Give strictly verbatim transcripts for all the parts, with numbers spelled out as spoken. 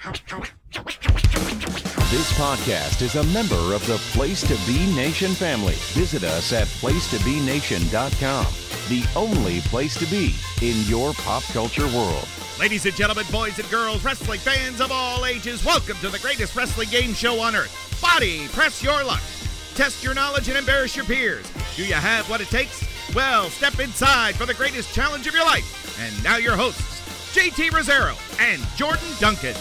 This podcast is a member of the Place to Be Nation family. Visit us at place to be nation dot com, the only place to be in your pop culture world. Ladies and gentlemen, boys and girls, wrestling fans of all ages, welcome to the greatest wrestling game show on earth. Body Press Your Luck. Test your knowledge and embarrass your peers. Do you have what it takes? Well, step inside for the greatest challenge of your life. And now your hosts, J T Rosero and Jordan Duncan.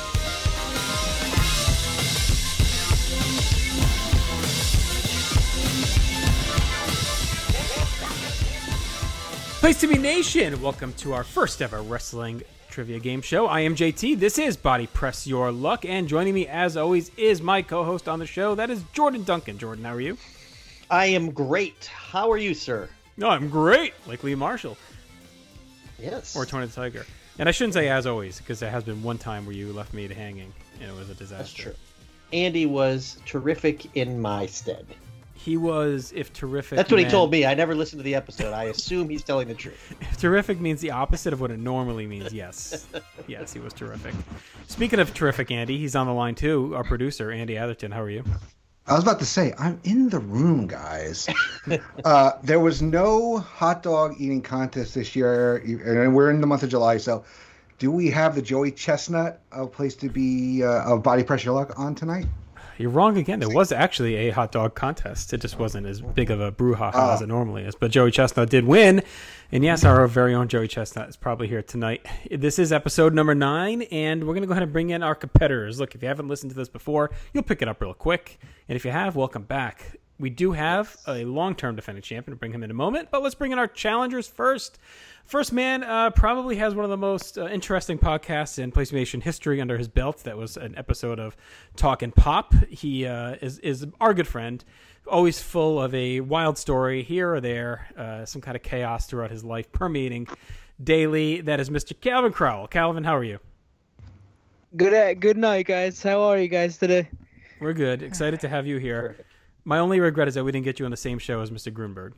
Place to Be Nation, welcome to our first ever wrestling trivia game show. I am J T, this is Body Press Your Luck, and joining me as always is my co-host on the show, that is Jordan Duncan. Jordan, how are you? I am great. How are you, sir? No, I'm great, like Lee Marshall. Yes. Or Tony the Tiger. And I shouldn't say as always, because there has been one time where you left me to hanging, and it was a disaster. That's true. Andy was terrific in my stead. He was, if terrific... That's what meant, he told me. I never listened to the episode. I assume he's telling the truth. If terrific means the opposite of what it normally means, yes. Yes, he was terrific. Speaking of terrific, Andy, he's on the line too. Our producer, Andy Atherton. How are you? I was about to say, I'm in the room, guys. uh, there was no hot dog eating contest this year, and we're in the month of July, so do we have the Joey Chestnut of Place to Be uh, of Body Press Your Luck on tonight? You're wrong again. There was actually a hot dog contest. It just wasn't as big of a brouhaha uh, as it normally is. But Joey Chestnut did win. And yes, our very own Joey Chestnut is probably here tonight. This is episode number nine, and we're going to go ahead and bring in our competitors. Look, if you haven't listened to this before, you'll pick it up real quick. And if you have, welcome back. We do have a long-term defending champion. We'll bring him in a moment. But let's bring in our challengers first. First man uh, probably has one of the most uh, interesting podcasts in Place to Be Nation history under his belt. That was an episode of Talkin' Pop. He uh, is, is our good friend, always full of a wild story here or there, uh, some kind of chaos throughout his life, permeating daily. That is Mister Calvin Crowell. Calvin, how are you? Good uh, good night, guys. How are you guys today? We're good. Excited to have you here. My only regret is that we didn't get you on the same show as Mister Grunberg.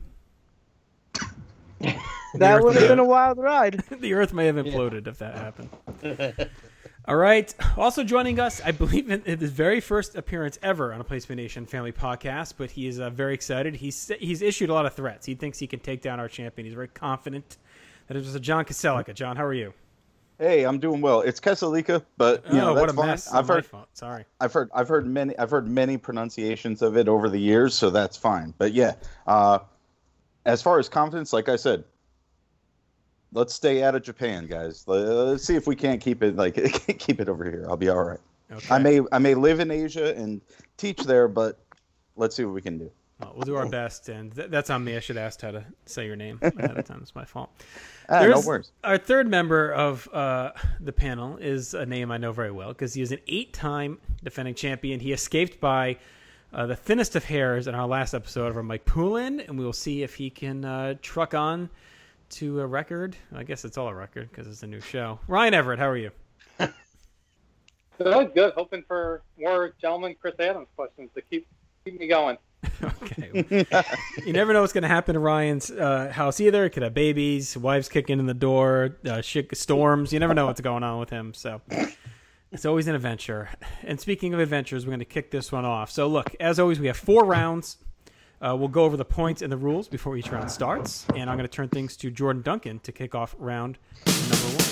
That would have been a wild ride. The earth may have imploded yeah. if that happened. All right. Also joining us, I believe in his very first appearance ever on a Place to Be Nation family podcast, but he is uh, very excited. He's he's issued a lot of threats. He thinks he can take down our champion. He's very confident. That is Mister John Kasalika. John, how are you? Hey, I'm doing well. It's Kasalika, but you oh, know that's what a fine. mess. I've heard. Sorry. I've heard. I've heard many. I've heard many pronunciations of it over the years, so that's fine. But yeah, uh, as far as confidence, like I said, let's stay out of Japan, guys. Let's see if we can't keep it like keep it over here. I'll be all right. Okay. I may I may live in Asia and teach there, but let's see what we can do. Well, we'll do our best, and th- that's on me. I should have asked how to say your name ahead of time. It's my fault. Ah, no worries. Our third member of uh, the panel is a name I know very well because he is an eight-time defending champion. He escaped by uh, the thinnest of hairs in our last episode over Mike Poulin, and we will see if he can uh, truck on to a record. I guess it's all a record because it's a new show. Ryan Everett, how are you? Good, good. Hoping for more gentleman Chris Adams questions to keep keep me going. Okay. You never know what's going to happen to Ryan's uh, house either. It could have babies, wives kicking in the door, uh, shit, storms. You never know what's going on with him. So it's always an adventure. And speaking of adventures, we're going to kick this one off. So look, as always, we have four rounds. Uh, we'll go over the points and the rules before each round starts. And I'm going to turn things to Jordan Duncan to kick off round number one.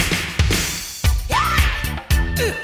Yeah!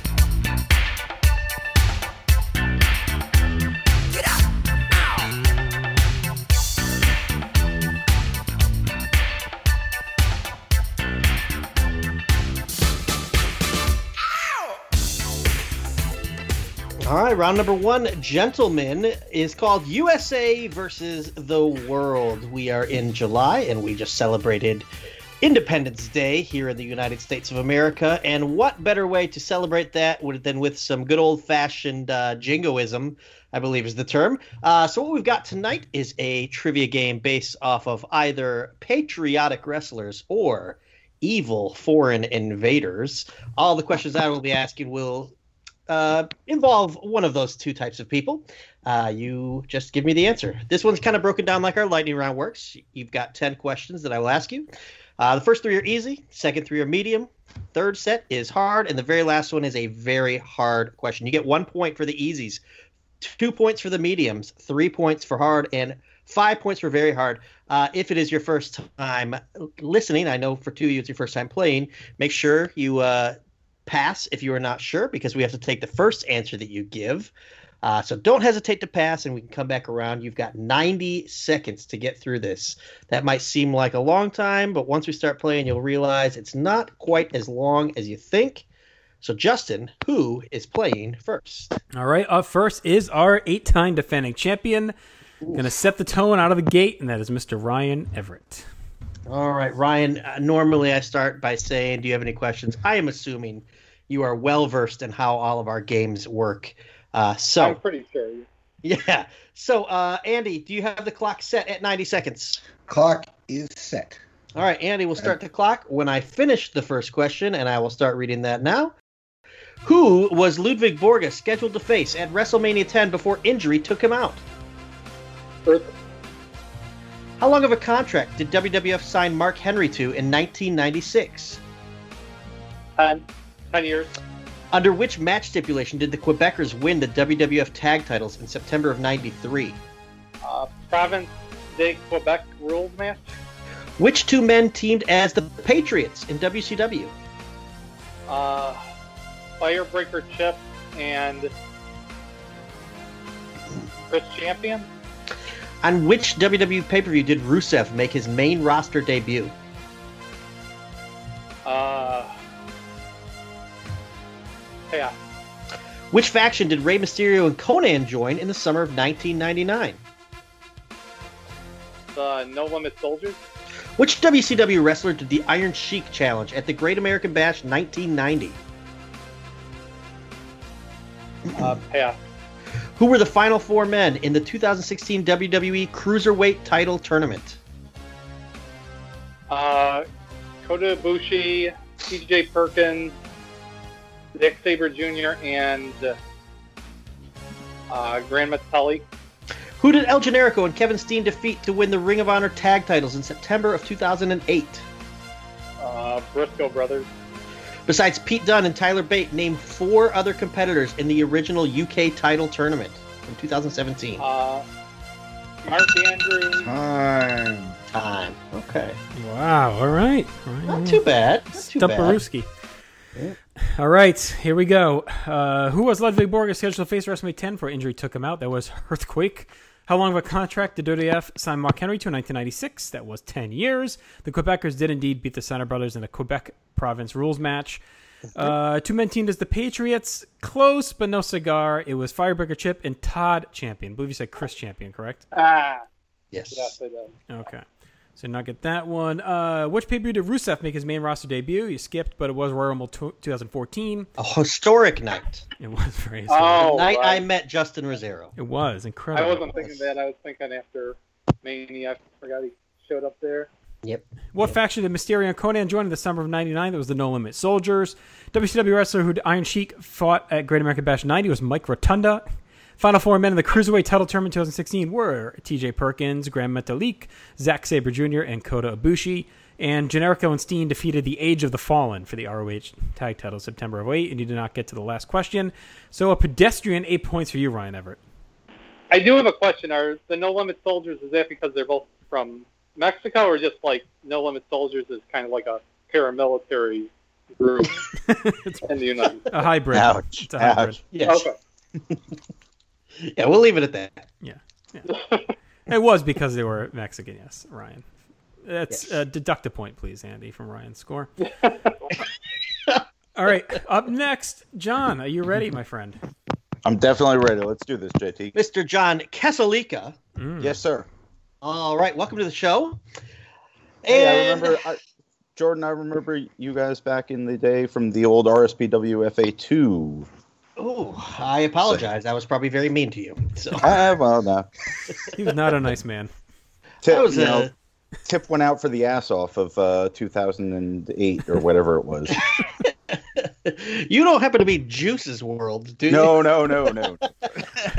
All right, round number one, gentlemen, is called U S A versus the World. We are in July, and we just celebrated Independence Day here in the United States of America. And what better way to celebrate that than with some good old-fashioned uh, jingoism, I believe is the term. Uh, so what we've got tonight is a trivia game based off of either patriotic wrestlers or evil foreign invaders. All the questions I will be asking will uh, involve one of those two types of people. Uh, you just give me the answer. This one's kind of broken down like our lightning round works. You've got ten questions that I will ask you. Uh, the first three are easy. Second three are medium. Third set is hard. And the very last one is a very hard question. You get one point for the easies, two points for the mediums, three points for hard, and five points for very hard. Uh, if it is your first time listening, I know for two of you it's your first time playing, make sure you uh, pass if you are not sure, because we have to take the first answer that you give. Uh, so don't hesitate to pass, and we can come back around. You've got ninety seconds to get through this. That might seem like a long time, but once we start playing, you'll realize it's not quite as long as you think. So, Justin, who is playing first? All right, up first is our eight-time defending champion. Going to set the tone out of the gate, and that is Mister Ryan Everett. All right, Ryan, uh, normally I start by saying, do you have any questions? I am assuming you are well-versed in how all of our games work. Uh, so I'm pretty sure. Yeah. So, uh, Andy, do you have the clock set at ninety seconds? Clock is set. All right, Andy, we'll start the clock when I finish the first question, and I will start reading that now. Who was Ludwig Borga scheduled to face at WrestleMania ten before injury took him out? Earth. How long of a contract did W W F sign Mark Henry to in nineteen ninety-six? Ten. Ten years. Under which match stipulation did the Quebecers win the W W F tag titles in September of ninety-three? Uh, Province de Quebec rules match. Which two men teamed as the Patriots in W C W? Uh, Firebreaker Chip and Chris Champion. On which W W E pay-per-view did Rusev make his main roster debut? Uh, yeah. Which faction did Rey Mysterio and Conan join in the summer of nineteen ninety-nine? The No Limit Soldiers. Which W C W wrestler did the Iron Sheik challenge at the Great American Bash nineteen ninety? Uh, yeah. Who were the final four men in the two thousand sixteen W W E Cruiserweight title tournament? Uh, Kota Ibushi, T J Perkins, Zack Sabre Junior, and uh, Grand Metalik. Who did El Generico and Kevin Steen defeat to win the Ring of Honor tag titles in September of two thousand eight? Uh, Briscoe Brothers. Besides Pete Dunne and Tyler Bate, name four other competitors in the original U K title tournament from two thousand seventeen. Uh, Mark Andrews. Time. Time. Okay. Wow, all right. Not too bad. Not too bad. Stumperooski. All right, here we go. Uh, who was Ludwig Borga scheduled to face WrestleMania ten for injury took him out? That was Earthquake. How long of a contract did W W F sign Mark Henry to in nineteen ninety-six? That was ten years. The Quebecers did indeed beat the Steiner Brothers in a Quebec province rules match. Uh, two men teamed as the Patriots. Close, but no cigar. It was Firebreaker Chip and Todd Champion. I believe you said Chris Champion, correct? Ah. Yes. Yes, I did. Okay. So not get that one. Uh, which pay-per-view did Rusev make his main roster debut? You skipped, but it was Royal Rumble twenty fourteen. A historic night. It was very historic. Oh, the night right. I met Justin Rosero. It was incredible. I wasn't thinking that. I was thinking after Mania. I forgot he showed up there. Yep. What yep. faction did Mysterio and Conan join in the summer of ninety-nine? That was the No Limit Soldiers. W C W wrestler who Iron Sheik fought at Great American Bash ninety was Mike Rotunda. Final four men in the Cruiserweight title tournament twenty sixteen were T J Perkins, Grand Metalik, Zack Sabre Junior, and Kota Ibushi. And Generico and Steen defeated the Age of the Fallen for the R O H tag title September of eight, and you did not get to the last question. So a pedestrian eight points for you, Ryan Everett. I do have a question. Are the No Limit Soldiers, is that because they're both from Mexico, or just like No Limit Soldiers is kind of like a paramilitary group in the United States? A hybrid. Ouch. It's a hybrid. Ouch. Yes. Okay. Yeah, we'll leave it at that. Yeah. yeah. It was because they were Mexican, yes, Ryan. That's Yes. uh, deduct a point, please, Andy, from Ryan's score. All right, up next, John. Are you ready, my friend? I'm definitely ready. Let's do this, J T. Mister John Kesselika. Mm. Yes, sir. All right, welcome to the show. Hey, I And- remember, I, Jordan, I remember you guys back in the day from the old R S P W F A two. Oh, I apologize. I was probably very mean to you. So Ah, well, no. He was not a nice man. Tip, That was you a- know, tip went out for the ass off of uh, two thousand eight or whatever it was. you don't happen to be Juice's World, do you? No, no, no, no.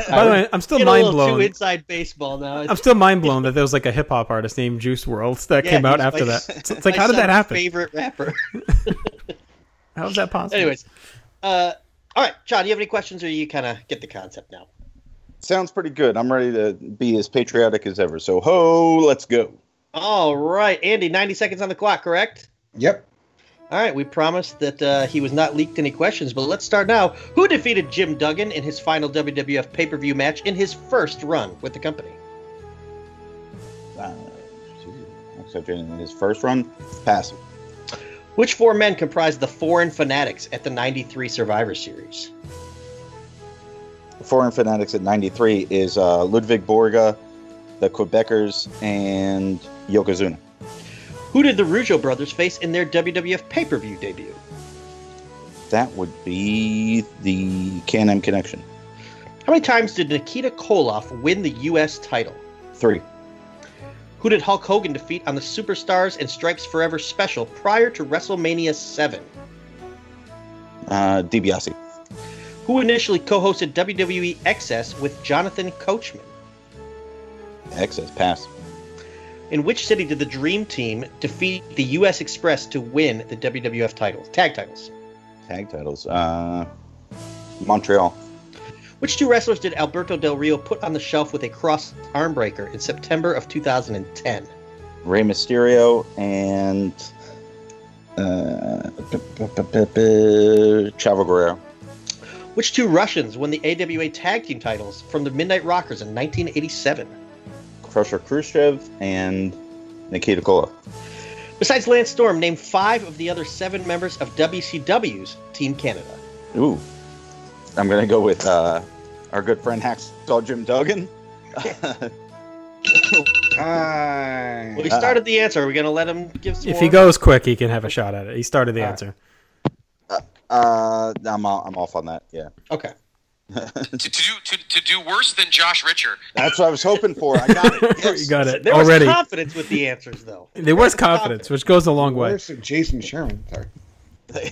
By the way, I'm still Get a mind little blown. too inside baseball now. I'm still mind blown that there was like a hip hop artist named Juice world that Yeah, came out he's after my- that. It's, it's like, my how did that son's happen? Favorite rapper. How is that possible? Anyways, uh, all right, John, do you have any questions, or you kind of get the concept now? Sounds pretty good. I'm ready to be as patriotic as ever. So, ho, let's go. All right, Andy, ninety seconds on the clock, correct? Yep. All right, we promised that uh, he was not leaked any questions, but let's start now. Who defeated Jim Duggan in his final W W F pay-per-view match in his first run with the company? Uh, except in his first run, pass. Which four men comprised the Foreign Fanatics at the ninety-three Survivor Series? Foreign Fanatics at ninety-three is uh, Ludwig Borga, the Quebecers, and Yokozuna. Who did the Rougeau brothers face in their W W F pay-per-view debut? That would be the Can-Am Connection. How many times did Nikita Koloff win the U S title? Three. Who did Hulk Hogan defeat on the Superstars and Stripes Forever special prior to WrestleMania seven? Uh, DiBiase. Who initially co-hosted W W E X S with Jonathan Coachman? Excess, pass. In which city did the Dream Team defeat the U S Express to win the W W F titles, tag titles? Tag titles. Uh, Montreal. Which two wrestlers did Alberto Del Rio put on the shelf with a cross arm breaker in September of two thousand ten? Rey Mysterio and uh, Chavo Guerrero. Which two Russians won the A W A tag team titles from the Midnight Rockers in nineteen eighty-seven? Crusher Khrushchev and Nikita Koloff. Besides Lance Storm, name five of the other seven members of W C W's Team Canada. Ooh. I'm going to go with uh, our good friend Hacksaw Jim Duggan. Hi. Well, he started the answer. Are we going to let him give some If more? he goes quick, he can have a shot at it. He started the All right. answer. Uh, I'm, I'm off on that, yeah. Okay. to, to do to, to do worse than Josh Richer. That's what I was hoping for. I got it. Yes. You got it There already. was confidence with the answers, though. There was confidence, which goes a long way. Where's Jason Sherman? Sorry.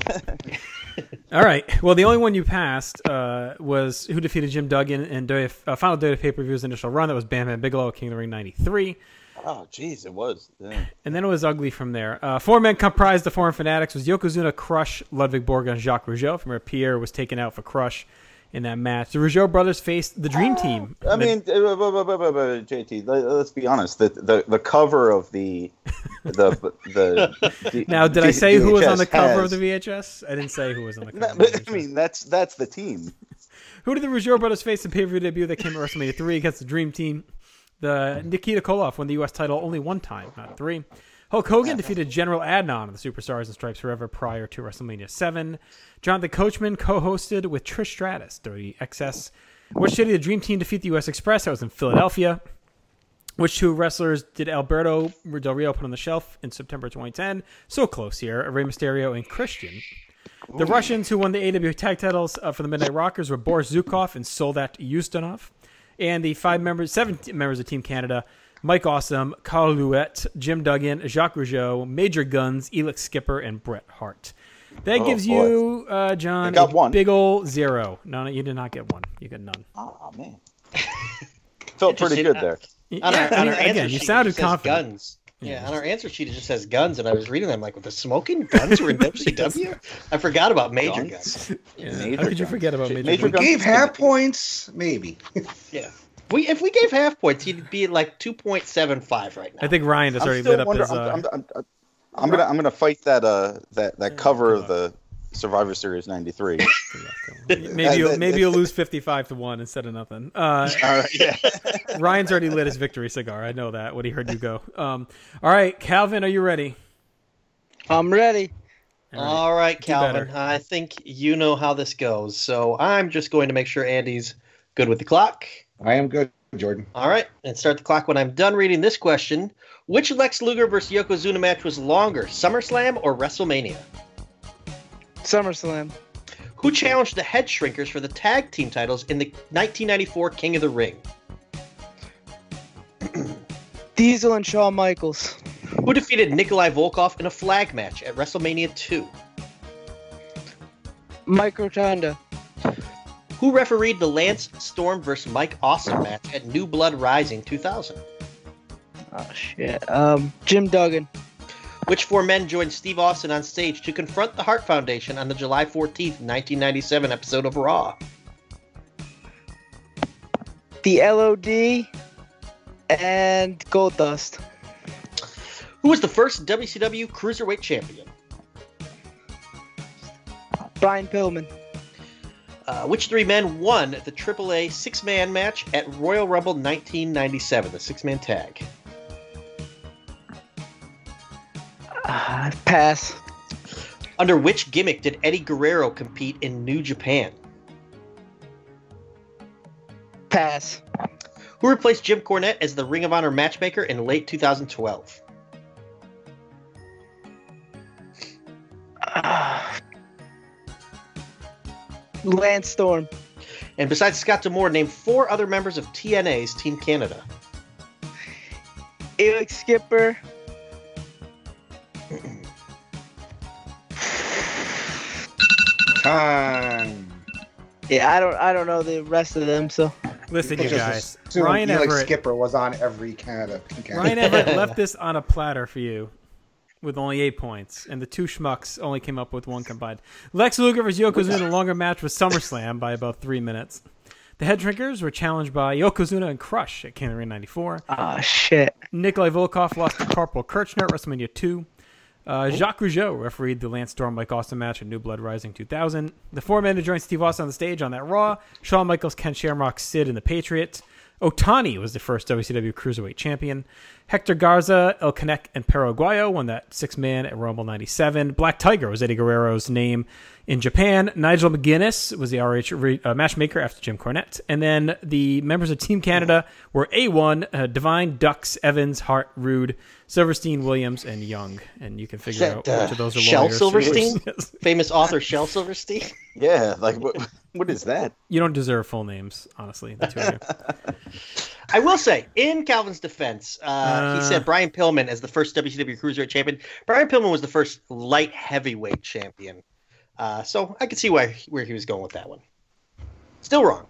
All right. Well, the only one you passed uh, was who defeated Jim Duggan in W W F, uh, Final W W F pay-per-view's initial run. That was Bam Bam Bigelow at King of the Ring ninety-three. Oh, jeez, it was. Yeah. And then it was ugly from there. Uh, four men comprised the Foreign Fanatics was Yokozuna, Crush, Ludwig Borga, and Jacques Rougeau. From where Pierre was taken out for Crush in that match. The Rougeau brothers faced the Dream Team. I mean, uh, bu- bu- bu- bu- bu- J T, let- let's be honest. The, the the cover of the the the. the Now, did I D- say who was on the V H S cover has- of the V H S? I didn't say who was on the cover. No, of the but, V H S. I mean, that's that's the team. Who did the Rougeau brothers face in pay-per-view debut that came at WrestleMania three against the Dream Team? The Nikita Koloff won the U S title only one time, not three. Hulk Hogan defeated General Adnan of the Superstars and Stripes Forever prior to WrestleMania seven. Jonathan Coachman co-hosted with Trish Stratus during the X S. Which city did the Dream Team defeat the U S Express? That was in Philadelphia. Which two wrestlers did Alberto Del Rio put on the shelf in September twenty ten? So close here. Rey Mysterio and Christian. The Russians who won the A W A tag titles uh, for the Midnight Rockers were Boris Zukov and Soldat Ustinov. And the five members, seven members of Team Canada, Mike Awesome, Carl Louette, Jim Duggan, Jacques Rougeau, Major Guns, Elix Skipper, and Bret Hart. That Oh, gives boy. you, uh, John, I got a one. big ol' zero. No, no, you did not get one. You got none. Oh man, felt pretty Interesting. good there. On Yeah, our, I on mean, our answer again, you sheet, sounded it just says confident. Guns. Yeah, on our answer sheet, it just says guns, and I was reading them like, with the smoking guns were in W C W? I forgot about Major Guns. Guns. Yeah. Major How could you Guns. forget about Major, Major Guns? Guns. Gave half points, maybe. Yeah. We, if we gave half points, he'd be at like two point seven five right now. I think Ryan has I'm already still lit up wonder- his... Uh, I'm, I'm, I'm, I'm gonna I'm gonna fight that uh that, that cover of the Survivor Series ninety-three. maybe you'll, maybe you'll lose fifty-five to one instead of nothing. Uh, All right, yeah. Ryan's already lit his victory cigar. I know that when he heard you go. Um, all right, Calvin, are you ready? I'm ready. All right, Do Calvin. better. I think you know how this goes. So I'm just going to make sure Andy's good with the clock. I am good, Jordan. All right, and start the clock when I'm done reading this question. Which Lex Luger versus Yokozuna match was longer, SummerSlam or WrestleMania? SummerSlam. Who challenged the Head Shrinkers for the tag team titles in the nineteen ninety-four King of the Ring? Diesel and Shawn Michaels. Who defeated Nikolai Volkov in a flag match at WrestleMania two? Mike Rotunda. Who Who refereed the Lance Storm versus Mike Awesome match at New Blood Rising two thousand? Oh, shit. Um, Jim Duggan. Which four men joined Steve Austin on stage to confront the Hart Foundation on the July fourteenth, nineteen ninety-seven episode of Raw? The L O D and Goldust. Who was the first W C W Cruiserweight Champion? Brian Pillman. Uh, which three men won the triple A six-man match at Royal Rumble nineteen ninety-seven, the six-man tag? Uh, pass. Under which gimmick did Eddie Guerrero compete in New Japan? Pass. Who replaced Jim Cornette as the Ring of Honor matchmaker in late two thousand twelve? Uh, Lance Storm. And besides Scott D'Amore, name four other members of T N A's Team Canada. Elix Skipper. Time. Yeah, I don't I don't know the rest of them, so. Listen, you guys. Assume Ryan Felix Everett. Skipper was on every Canada. Canada. Ryan Everett left this on a platter for you with only eight points, and the two schmucks only came up with one combined. Lex Luger versus Yokozuna in a longer match with SummerSlam by about three minutes. The Head Drinkers were challenged by Yokozuna and Crush at King of the Ring ninety-four. Ah, shit. Nikolai Volkov lost to Corporal Kirchner at WrestleMania two. Uh, Jacques Rougeau refereed the Lance Storm Mike Austin match at New Blood Rising two thousand. The four men who joined Steve Austin on the stage on that Raw: Shawn Michaels, Ken Shamrock, Sid, and the Patriot. Otani was the first W C W Cruiserweight champion. Hector Garza, El Canek, and Perro Aguayo won that six-man at Rumble ninety-seven. Black Tiger was Eddie Guerrero's name in Japan. Nigel McGuinness was the R H re- uh, matchmaker after Jim Cornette. And then the members of Team Canada were A one, uh, Divine, Dux, Evans, Hart, Rude, Silverstein, Williams, and Young. And you can figure That, out uh, which of those are Shel lawyers. Silverstein? Famous author Shel Silverstein? Yeah, like what? What is that? You don't deserve full names, honestly, the two of you. I will say, in Calvin's defense, uh, Uh. he said Brian Pillman as the first W C W Cruiserweight champion. Brian Pillman was the first light heavyweight champion. Uh, so I could see why where he was going with that one. Still wrong.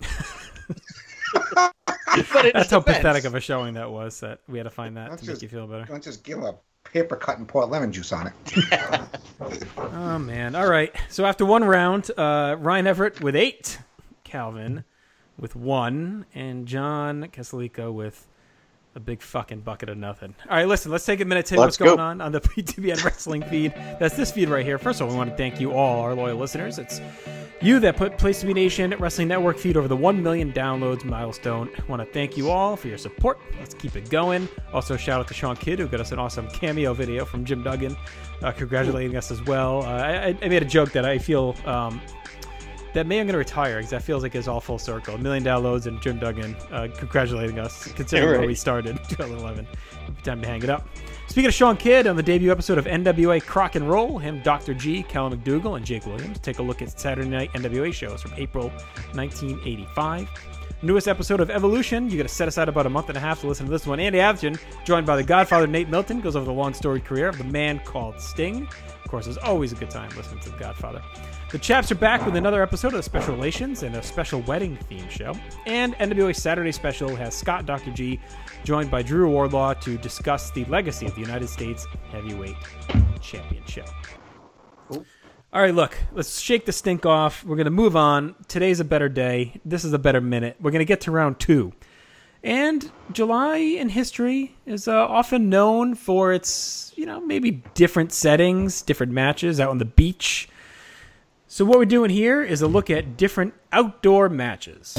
But in That's how his defense- pathetic of a showing that was that we had to find that Let's to make just- you feel better. Don't just give a paper cut and pour lemon juice on it. Oh, man. All right. So after one round, uh, Ryan Everett with eight, Calvin with one, and John Casalico with a big fucking bucket of nothing. All right, listen, let's take a minute to tell you what's Let's go. going on on the P T B N Wrestling feed. That's this feed right here. First of all, we want to thank you all, our loyal listeners. It's you that put Place to Be Nation Wrestling Network feed over the one million downloads milestone. I want to thank you all for your support. Let's keep it going. Also, shout out to Sean Kidd, who got us an awesome cameo video from Jim Duggan, uh, congratulating us as well. Uh, I, I made a joke that I feel um, that May I'm going to retire because that feels like it's all full circle. A million downloads and Jim Duggan uh, congratulating us, considering Right. where we started in twenty eleven. Time to hang it up. Speaking of Sean Kidd, on the debut episode of N W A Crock and Roll, him, Doctor G, Callum McDougal, and Jake Williams take a look at Saturday Night N W A shows from April nineteen eighty-five. Newest episode of Evolution, you got to set aside about a month and a half to listen to this one. Andy Atherton, joined by the Godfather Nate Milton, goes over the long storied career of the man called Sting. Of course, it's always a good time listening to the Godfather. The Chaps are back with another episode of Special Relations and a special wedding theme show. And N W A Saturday Special has Scott and Doctor G joined by Drew Wardlaw to discuss the legacy of the United States Heavyweight Championship. All right, look, let's shake the stink off. We're going to move on. Today's a better day. This is a better minute. We're going to get to round two. And July in history is uh, often known for its, you know, maybe different settings, different matches out on the beach. So what we're doing here is a look at different outdoor matches.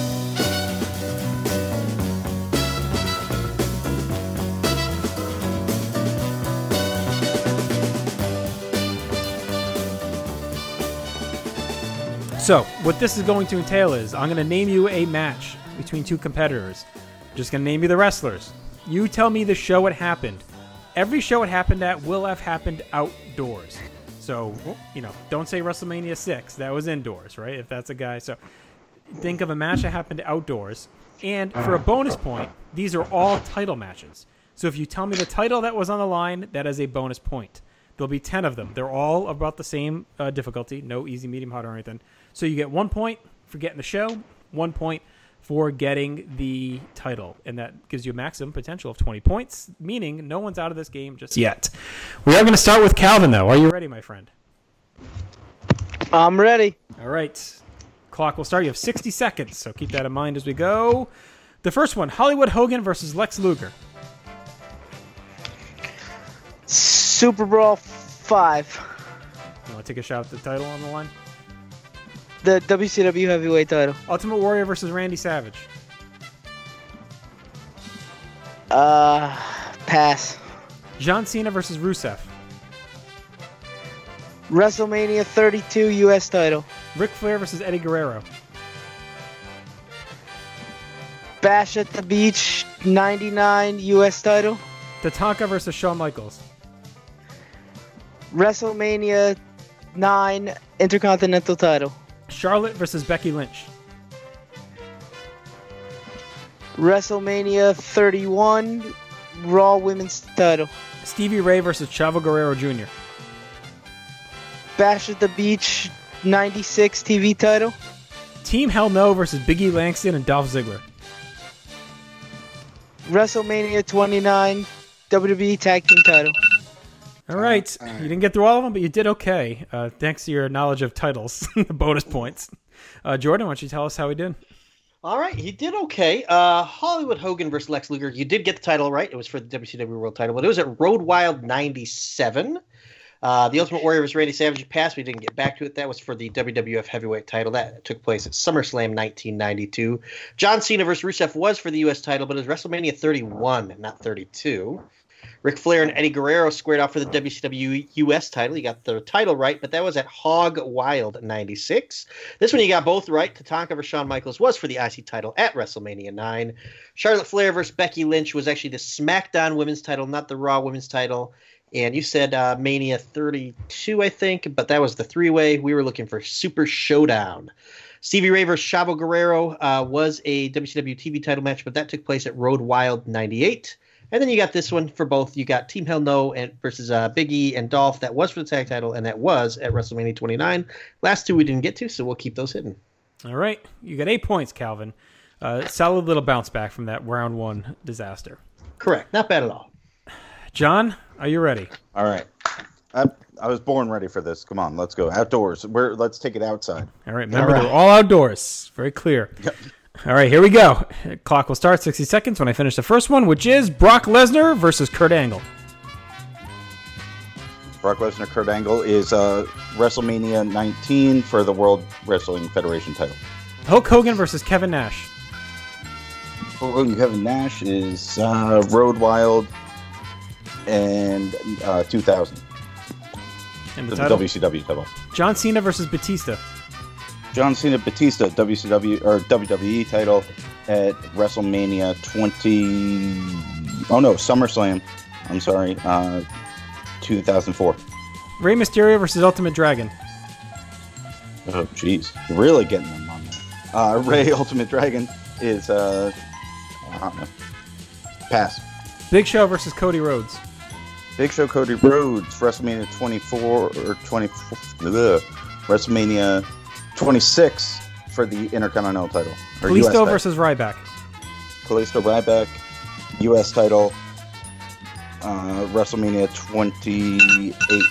So what this is going to entail is I'm going to name you a match between two competitors. I'm just going to name you the wrestlers. You tell me the show it happened. Every show it happened at will have happened outdoors. So, you know, don't say WrestleMania six. That was indoors, right? If that's a guy. So think of a match that happened outdoors. And for a bonus point, these are all title matches. So if you tell me the title that was on the line, that is a bonus point. There'll be ten of them. They're all about the same uh, difficulty. No easy, medium, hard, or anything. So you get one point for getting the show, one point for getting the title. And that gives you a maximum potential of twenty points, meaning no one's out of this game just yet. We are going to start with Calvin, though. Are you ready, my friend? I'm ready. All right. Clock will start. You have sixty seconds, so keep that in mind as we go. The first one, Hollywood Hogan versus Lex Luger. Super Brawl five. You want to take a shot at the title on the line? The W C W Heavyweight title. Ultimate Warrior versus Randy Savage. Uh, pass. John Cena versus Rusev. WrestleMania thirty-two U S title. Ric Flair versus Eddie Guerrero. Bash at the Beach ninety-nine U S title. Tatanka versus Shawn Michaels. WrestleMania nine Intercontinental title. Charlotte versus Becky Lynch. WrestleMania thirty-one Raw Women's title. Stevie Ray versus Chavo Guerrero Junior Bash at the Beach ninety-six T V title. Team Hell No versus Big E Langston and Dolph Ziggler. WrestleMania twenty-nine W W E Tag Team title. All right. You didn't get through all of them, but you did okay. Uh, thanks to your knowledge of titles, bonus points. Uh, Jordan, why don't you tell us how he did? All right, he did okay. Uh, Hollywood Hogan versus Lex Luger. You did get the title right. It was for the W C W World title, but it was at Road Wild ninety-seven. Uh, the Ultimate Warrior was Randy Savage. Passed. We didn't get back to it. That was for the W W F Heavyweight title. That took place at SummerSlam nineteen ninety-two. John Cena versus Rusev was for the U S title, but it was WrestleMania thirty-one, not thirty-two. Ric Flair and Eddie Guerrero squared off for the W C W U S title. You got the title right, but that was at Hog Wild ninety-six. This one you got both right. Tatanka versus Shawn Michaels was for the I C title at WrestleMania nine. Charlotte Flair versus Becky Lynch was actually the SmackDown Women's title, not the Raw Women's title. And you said uh, Mania thirty-two, I think, but that was the three-way. We were looking for Super Showdown. Stevie Ray versus Chavo Guerrero uh, was a W C W T V title match, but that took place at Road Wild ninety-eight. And then you got this one for both. You got Team Hell No and versus uh, Big E and Dolph. That was for the tag title, and that was at WrestleMania twenty-nine. Last two we didn't get to, so we'll keep those hidden. All right. You got eight points, Calvin. Uh, solid little bounce back from that round one disaster. Correct. Not bad at all. John, are you ready? All right. I, I was born ready for this. Come on, let's go. Outdoors. We're, let's take it outside. All right. Remember, all right. They're all outdoors. Very clear. Yep. All right, here we go. Clock will start sixty seconds when I finish the first one, which is Brock Lesnar versus Kurt Angle. Brock Lesnar, Kurt Angle is uh, WrestleMania nineteen for the World Wrestling Federation title. Hulk Hogan versus Kevin Nash. Hulk Hogan, Kevin Nash is uh, Road Wild and uh, two thousand. And the, the title? W C W title. John Cena versus Batista. John Cena Batista, W C W or W W E title at WrestleMania twenty. Oh no, SummerSlam. I'm sorry, uh, two thousand four. Rey Mysterio versus Ultimate Dragon. Oh jeez, you're really getting them on there. Uh, Rey Ultimate Dragon is uh, I don't know. Pass. Big Show versus Cody Rhodes. Big Show Cody Rhodes, WrestleMania twenty-four or twenty-four. Ugh, WrestleMania twenty-six for the Intercontinental title. Kalisto versus Ryback. Kalisto Ryback, U S title. Uh, WrestleMania twenty-eight.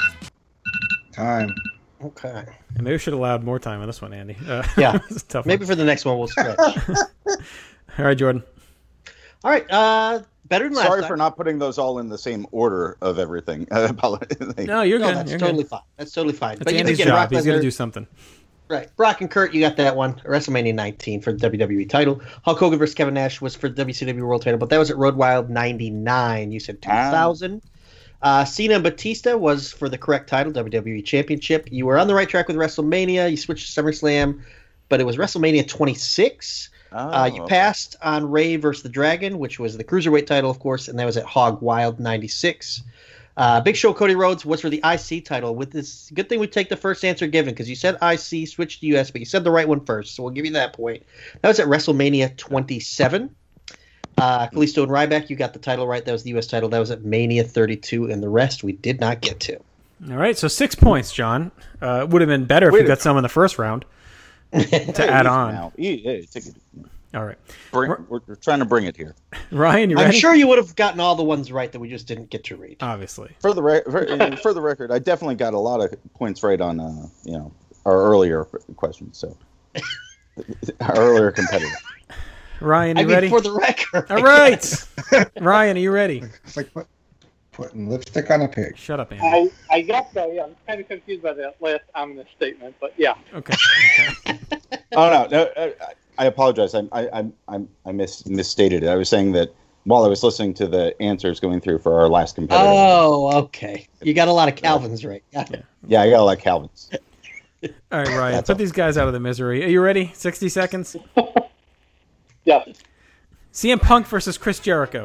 Time. Okay. And maybe we should have allowed more time on this one, Andy. Uh, yeah. Tough maybe one. For the next one we'll stretch. All right, Jordan. All right. Uh, better than last Sorry time. for not putting those all in the same order of everything. no, you're no, good. That's you're totally good. fine. That's totally fine. That's but Andy's you did get job. Brock He's going to Lesnar. do something. Right. Brock and Kurt, you got that one. WrestleMania nineteen for the W W E title. Hulk Hogan versus Kevin Nash was for the W C W World title, but that was at Road Wild ninety-nine. You said two thousand. Uh, Cena and Batista was for the correct title, W W E Championship. You were on the right track with WrestleMania. You switched to SummerSlam, but it was WrestleMania twenty-six. Oh, uh, you okay. passed on Rey versus the Dragon, which was the Cruiserweight title, of course, and that was at Hog Wild ninety-six. Uh, Big Show Cody Rhodes was for the I C title. With this, good thing we take the first answer given because you said I C, switched to U S, but you said the right one first, so we'll give you that point. That was at WrestleMania twenty-seven. Uh, Kalisto and Ryback, you got the title right. That was the U S title. That was at Mania thirty-two, and the rest we did not get to. All right, so six points, John. Uh, it would have been better if Wait we got some in the first round. to add on. Now. Hey, take it. All right. Bring, we're, we're trying to bring it here. Ryan, you I'm ready? sure you would have gotten all the ones right that we just didn't get to read. Obviously. For the re- for, for the record, I definitely got a lot of points right on uh, you know, our earlier questions. So our earlier competitor. Ryan, you I mean, ready? for the record. All right. Ryan, are you ready? It's like put, putting lipstick on a pig. Shut up, Andy. I, I guess so, yeah. I'm kind of confused by that last ominous statement, but yeah. Okay. okay. Oh no, no uh, I apologize. I I I I mis- misstated it. I was saying that while I was listening to the answers going through for our last competitor. Oh, okay. You got a lot of Calvins right. Got it. Yeah, I got a lot of Calvins. All right, Ryan, That's put all. these guys out of the misery. Are you ready? sixty seconds. Yes. C M Punk versus Chris Jericho.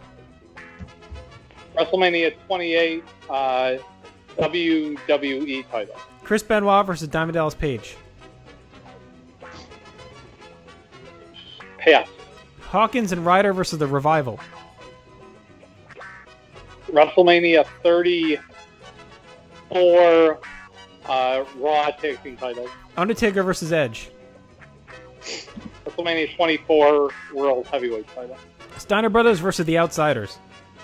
WrestleMania twenty-eight, uh, W W E title. Chris Benoit versus Diamond Dallas Page. Pass. Hawkins and Ryder versus the Revival. WrestleMania thirty-four, uh, Raw Tag Team titles. Undertaker versus Edge. WrestleMania twenty-four, World Heavyweight title. Steiner Brothers versus the Outsiders.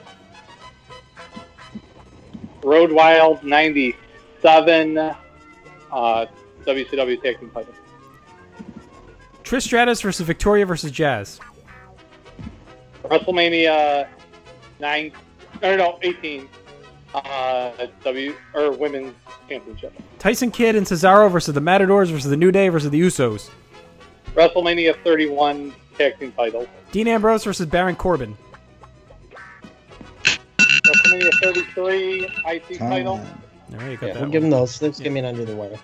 Road Wild ninety-seven, uh, W C W Tag Team title. Trish Stratus versus Victoria versus Jazz. WrestleMania nine, or no, eighteen, uh, W or Women's Championship. Tyson Kidd and Cesaro versus the Matadors versus the New Day versus the Usos. WrestleMania thirty-one Tag Team titles. Dean Ambrose versus Baron Corbin. WrestleMania thirty-three I C title. All right, you got Yeah, that we'll give one. him those. Let's give me an under the wire.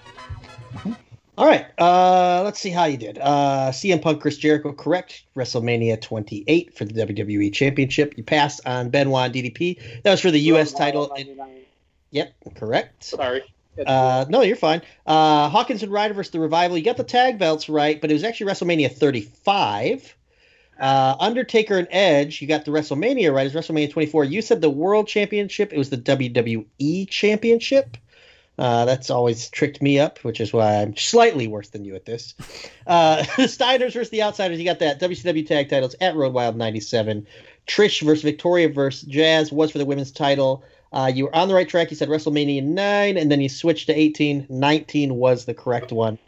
All right. Uh, let's see how you did. Uh, C M Punk, Chris Jericho, correct. WrestleMania twenty-eight for the W W E Championship. You passed on Benoit and D D P. That was for the U S title. ninety-nine. Yep, correct. Sorry. Uh, no, you're fine. Uh, Hawkins and Ryder versus the Revival. You got the tag belts right, but it was actually WrestleMania thirty-five. Uh, Undertaker and Edge, you got the WrestleMania right. It was WrestleMania twenty-four. You said the World Championship. It was the W W E Championship. Uh, that's always tricked me up, which is why I'm slightly worse than you at this. Uh, the Steiners versus the Outsiders. You got that W C W tag titles at Road Wild ninety-seven. Trish versus Victoria versus Jazz was for the women's title. Uh, you were on the right track. You said WrestleMania nine, and then you switched to eighteen. nineteen was the correct one.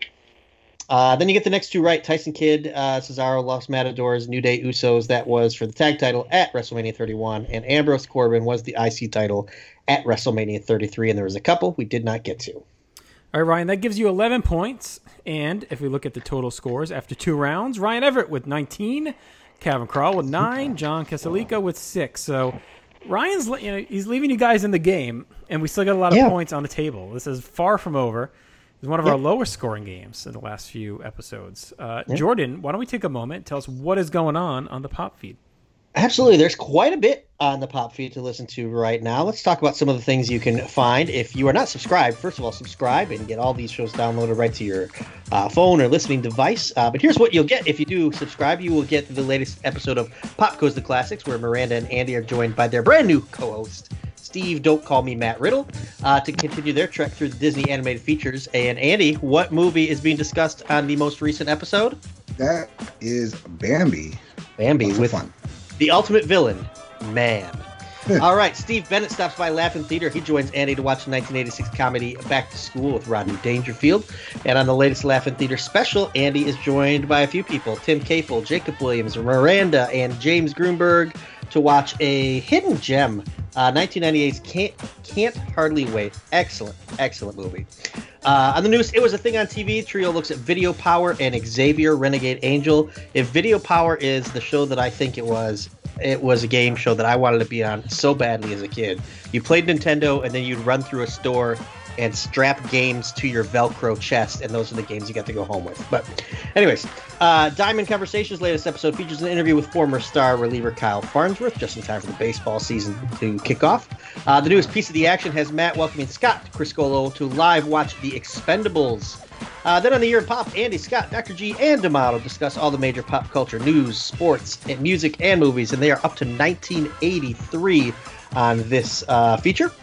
Uh, then you get the next two right. Tyson Kidd, uh, Cesaro, Los Matadors, New Day Usos. That was for the tag title at WrestleMania thirty-one. And Ambrose Corbin was the I C title at WrestleMania thirty-three. And there was a couple we did not get to. All right, Ryan, that gives you eleven points. And if we look at the total scores after two rounds, Ryan Everett with nineteen, Kevin Crawl with nine, John Casalico with six. So Ryan's, you know, he's leaving you guys in the game, and we still got a lot of Yeah. points on the table. This is far from over. It's one of Yeah. our lowest scoring games in the last few episodes. Uh, Jordan, why don't we take a moment and tell us what is going on on the pop feed? Absolutely. There's quite a bit on the pop feed to listen to right now. Let's talk about some of the things you can find. If you are not subscribed, first of all, subscribe and get all these shows downloaded right to your uh, phone or listening device. Uh, but here's what you'll get. If you do subscribe, you will get the latest episode of Pop Goes the Classics, where Miranda and Andy are joined by their brand new co-host, Steve, Don't Call Me Matt Riddle, uh, to continue their trek through the Disney animated features. And Andy, what movie is being discussed on the most recent episode? That is Bambi. Bambi Lots of with fun. the ultimate villain, Man. All right, Steve Bennett stops by Laughing Theater. He joins Andy to watch the nineteen eighty-six comedy Back to School with Rodney Dangerfield. And on the latest Laughing Theater special, Andy is joined by a few people, Tim Capel, Jacob Williams, Miranda, and James Grunberg, to watch a hidden gem, uh, nineteen ninety-eight's Can't, Can't Hardly Wait. Excellent, excellent movie. Uh, on the news, It Was a Thing on T V. Trio looks at Video Power and Xavier Renegade Angel. If Video Power is the show that I think it was, it was a game show that I wanted to be on so badly as a kid. You played Nintendo, and then you'd run through a store and strap games to your Velcro chest, and those are the games you got to go home with. But anyways, uh, Diamond Conversations' latest episode features an interview with former star reliever Kyle Farnsworth, just in time for the baseball season to kick off. Uh, the newest piece of the action has Matt welcoming Scott Criscolo to live watch The Expendables. Uh, then on the Year in Pop, Andy, Scott, Doctor G, and D'Amato discuss all the major pop culture news, sports, and music, and movies, and they are up to nineteen eighty-three on this uh, feature.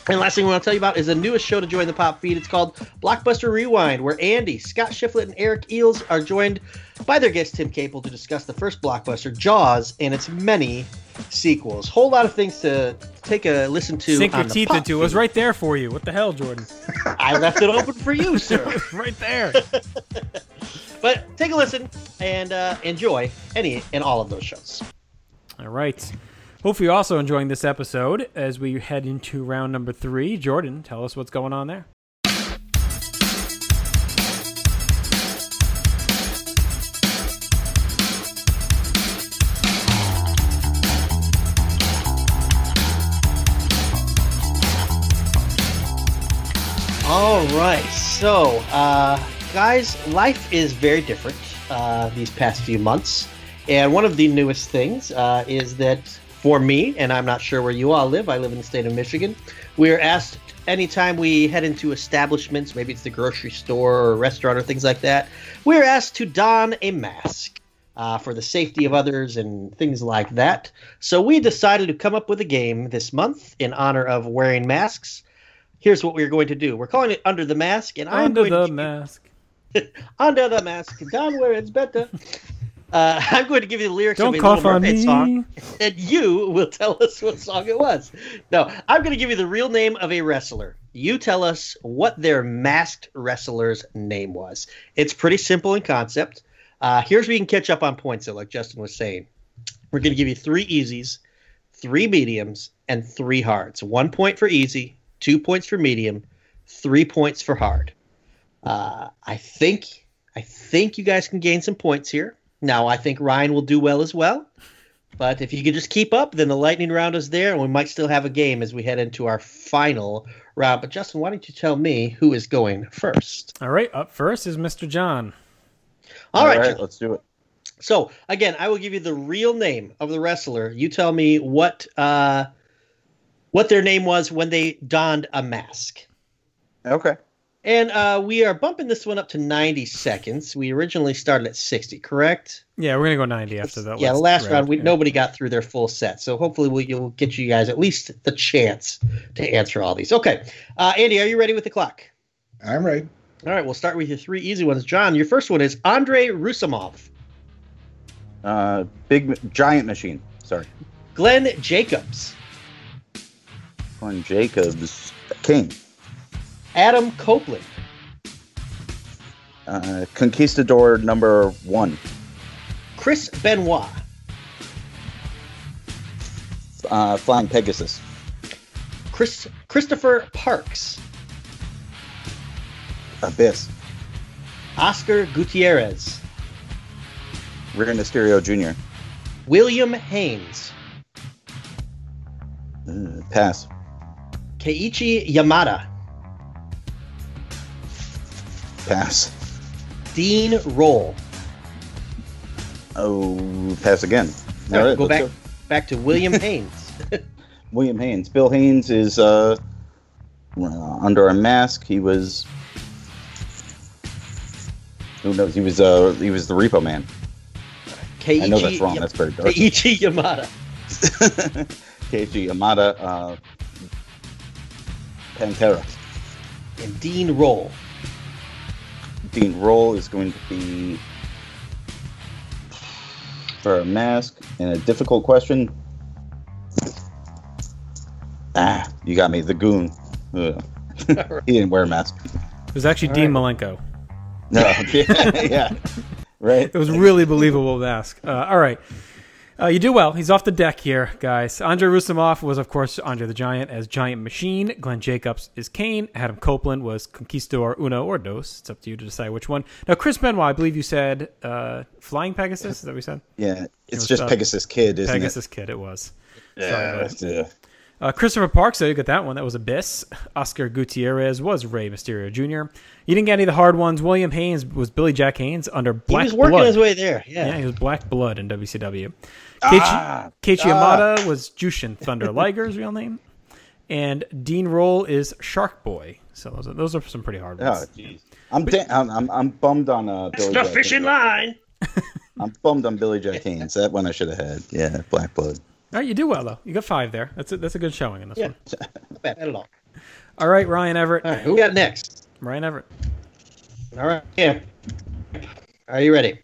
And last thing we want to tell you about is the newest show to join the Pop feed. It's called Blockbuster Rewind, where Andy, Scott Shiflett, and Eric Eels are joined by their guest Tim Capel to discuss the first blockbuster, Jaws, and its many sequels. Whole lot of things to take a listen to. Sink your on the teeth Pop into. It feed. was right there for you. What the hell, Jordan? I left it open for you, sir. Right there. But take a listen and uh, enjoy any and all of those shows. All right. Hopefully you're also enjoying this episode as we head into round number three. Jordan, tell us what's going on there. All right. So, uh, guys, life is very different uh, these past few months. And one of the newest things uh, is that for me, and I'm not sure where you all live, I live in the state of Michigan, we are asked anytime we head into establishments, maybe it's the grocery store or restaurant or things like that, we're asked to don a mask uh, for the safety of others and things like that. So we decided to come up with a game this month in honor of wearing masks. Here's what we're going to do. We're calling it Under the Mask, and I'm Under going the to mask. Under the Mask, down where it's better. Uh, I'm going to give you the lyrics Don't of a cough Little on Mermaid me. song, and you will tell us what song it was. No, I'm going to give you the real name of a wrestler. You tell us what their masked wrestler's name was. It's pretty simple in concept. Uh, here's where you can catch up on points, though, like Justin was saying. We're going to give you three easies, three mediums, and three hards. One point for easy, two points for medium, three points for hard. Uh, I think I think you guys can gain some points here. Now, I think Ryan will do well as well. But if you could just keep up, then the lightning round is there, and we might still have a game as we head into our final round. But, Justin, why don't you tell me who is going first? All right, up first is Mister John. All right, All right, John. let's do it. So, again, I will give you the real name of the wrestler. You tell me what uh, what their name was when they donned a mask. Okay. And uh, we are bumping this one up to ninety seconds. We originally started at sixty, correct? Yeah, we're going to go ninety after that. Yeah, the last round, we, yeah. nobody got through their full set. So hopefully we'll you'll get you guys at least the chance to answer all these. Okay. Uh, Andy, are you ready with the clock? I'm ready. All right, we'll start with your three easy ones. John, your first one is Andrei Rusumov. Uh, big giant machine. Sorry. Glenn Jacobs. Glenn Jacobs. King. Adam Copeland. Uh, Conquistador number one. Chris Benoit. Uh, Flying Pegasus. Chris Christopher Parks. Abyss. Oscar Gutierrez. Rey Mysterio Junior William Haynes. Uh, pass. Keiichi Yamada. Pass. Dean Roll. Oh, pass again. All right, right, go let's back back to William Haynes. William Haynes. Bill Haynes is uh, uh, under a mask. He was. Who knows? He was uh, he was the Repo Man. Keiichi, I know that's wrong. That's very dark. Keiichi Yamada. Keiichi Yamada. Uh, Pantera. And Dean Roll. Dean Roll is going to be for a mask and a difficult question. Ah, you got me. The Goon. Ugh. He didn't wear a mask. It was actually All Dean right. Malenko. No, yeah, yeah, right. It was really believable mask. Uh, all right. Uh, you do well. He's off the deck here, guys. Andrei Rusumov was, of course, Andre the Giant as Giant Machine. Glenn Jacobs is Kane. Adam Copeland was Conquistador Uno or Dos. It's up to you to decide which one. Now, Chris Benoit, I believe you said uh, Flying Pegasus. Is that what you said? Yeah, it's was, just uh, Pegasus Kid, isn't Pegasus Kid, it was. it? Yeah, Sorry, yeah. Uh, Christopher Parks, so you got that one. That was Abyss. Oscar Gutierrez was Rey Mysterio Junior You didn't get any of the hard ones. William Haynes was Billy Jack Haynes under Black he was working Blood. his way there. Yeah. Yeah, he was Black Blood in W C W. Ah, Keiichi, Keiichi ah. Yamada was Jushin Thunder Liger's real name. And Dean Roll is Shark Boy. So those are, those are some pretty hard Oh, ones. jeez. I'm, da- I'm I'm I'm bummed on uh, Billy the Jack fishing Haynes. line. I'm bummed on Billy Jack Haynes. That one I should have had. Yeah, Black Blood. All right, you do well, though. You got five there. That's a, that's a good showing in this Yeah. one. Not bad at all. All right, Ryan Everett. All right, who we got next? Ryan Everett. All right, yeah. Are you ready?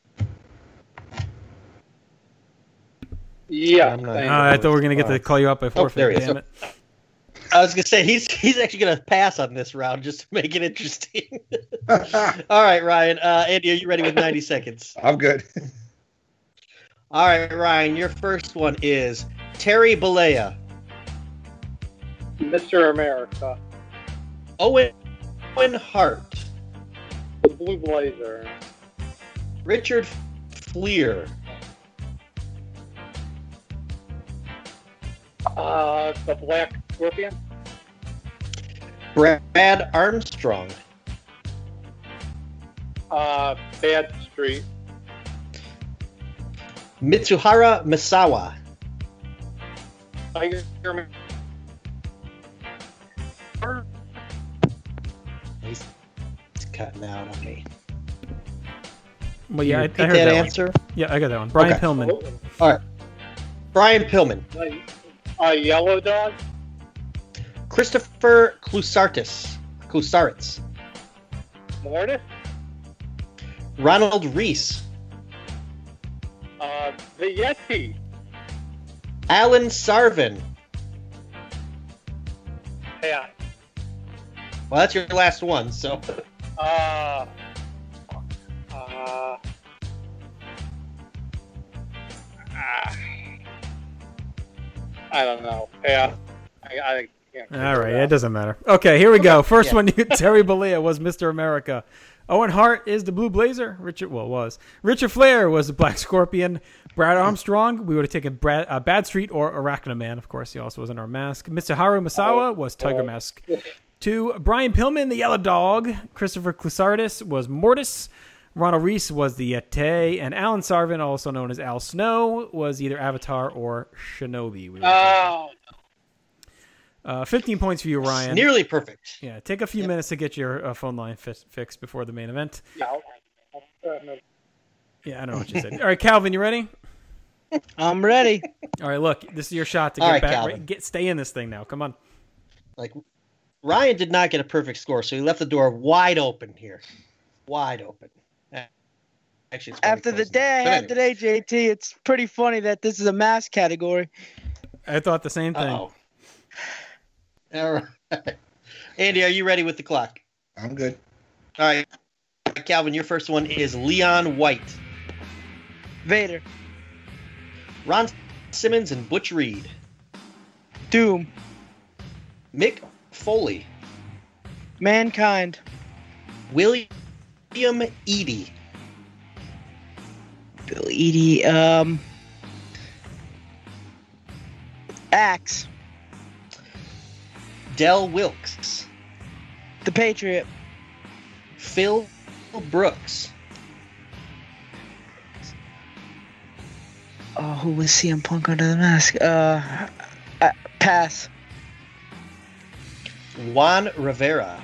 Yeah. I'm not- thank Uh, I thought we were going to get All to right. call you out by Oh, forfeit. there he is. Damn it. I was gonna say he's he's actually gonna pass on this round just to make it interesting. All right, Ryan. Uh, Andy, are you ready with ninety seconds? I'm good. All right, Ryan. Your first one is Terry Bollea, Mister America, Owen Owen Hart, the Blue Blazer, Richard Fleer, uh, the Black Scorpion, Brad Armstrong, uh, Bad Street, Mitsuhara Misawa, Tiger Man. He's cutting out on me. Well, yeah, I, I Repeat heard that, that, answer. one. Yeah, I got that one. Brian Okay. Pillman. All right, Brian Pillman, Uh, Yellow Dog, Christopher Klusartis, Klusaritz, Mortis, Ronald Reese, uh, the Yeti, Alan Sarvin. yeah, Well, that's your last one, so uh, uh, ah, I don't know. Yeah, I, I can't. All right, it doesn't matter. Okay, here we go. First Yeah. one, Terry Bollea was Mister America. Owen Hart is the Blue Blazer. Richard, well, was. Richard Flair was the Black Scorpion. Brad Armstrong, we would have taken Brad, uh, Bad Street or Arachna Man. Of course, he also was under a mask. Mitsuharu Misawa was Tiger Mask. Two, Brian Pillman, the Yellow Dog. Christopher Klusartis was Mortis. Ronald Reese was the Yeti. And Alan Sarvin, also known as Al Snow, was either Avatar or Shinobi. We would have Oh, Uh, fifteen points for you, Ryan. nearly perfect. Yeah, take a few minutes to get your uh, phone line fi- fixed before the main event. no. Uh, no. Yeah, I don't know what you said. All right, Calvin, you ready? I'm ready. All right, look, this is your shot to All get right, back. Calvin. Right, get stay in this thing now. Come on. Like Ryan did not get a perfect score, so he left the door wide open here, wide open. Actually, it's probably After the closed day now. I But had anyway. today, J T, it's pretty funny that this is a mass category. I thought the same thing. Uh-oh. All right, Andy, are you ready with the clock? I'm good. All right, Calvin, your first one is Leon White, Vader, Ron Simmons, and Butch Reed, Doom, Mick Foley, Mankind, William Eadie, Bill Eadie, um, Axe, Del Wilkes, The Patriot, Phil Brooks, oh, who was C M Punk under the mask? Uh, uh pass. Juan Rivera,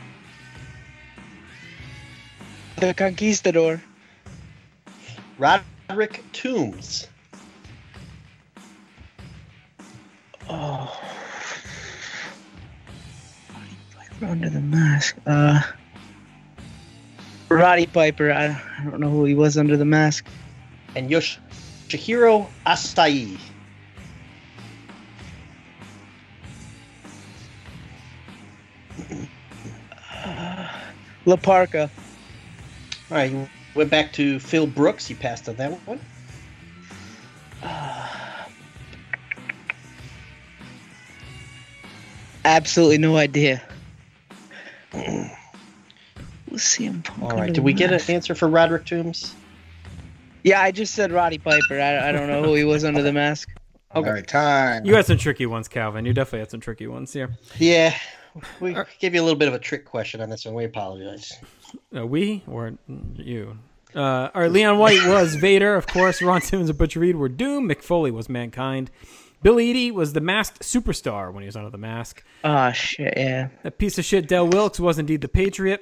The Conquistador, Roderick Toombs, oh, under the mask. Uh, Roddy Piper. I, I don't know who he was under the mask. and Yosh- Yoshihiro Asai. La Parka. All right, you went back to Phil Brooks. You passed on that one. Absolutely no idea. Let's see him. All right, did we get an answer for Roderick Toombs? Yeah, I just said Roddy Piper. I, I don't know who he was under the mask. Okay. All right, time. You had some tricky ones, Calvin. You definitely had some tricky ones here. Yeah, we gave you a little bit of a trick question on this one. We apologize. Uh, we or you? Uh, all right, Leon White was Vader, of course. Ron Simmons and Butch Reed were Doom. Mick Foley was Mankind. Bill Eadie was the masked superstar when he was under the mask. Oh, shit, yeah. That piece of shit Del Wilkes was indeed the Patriot.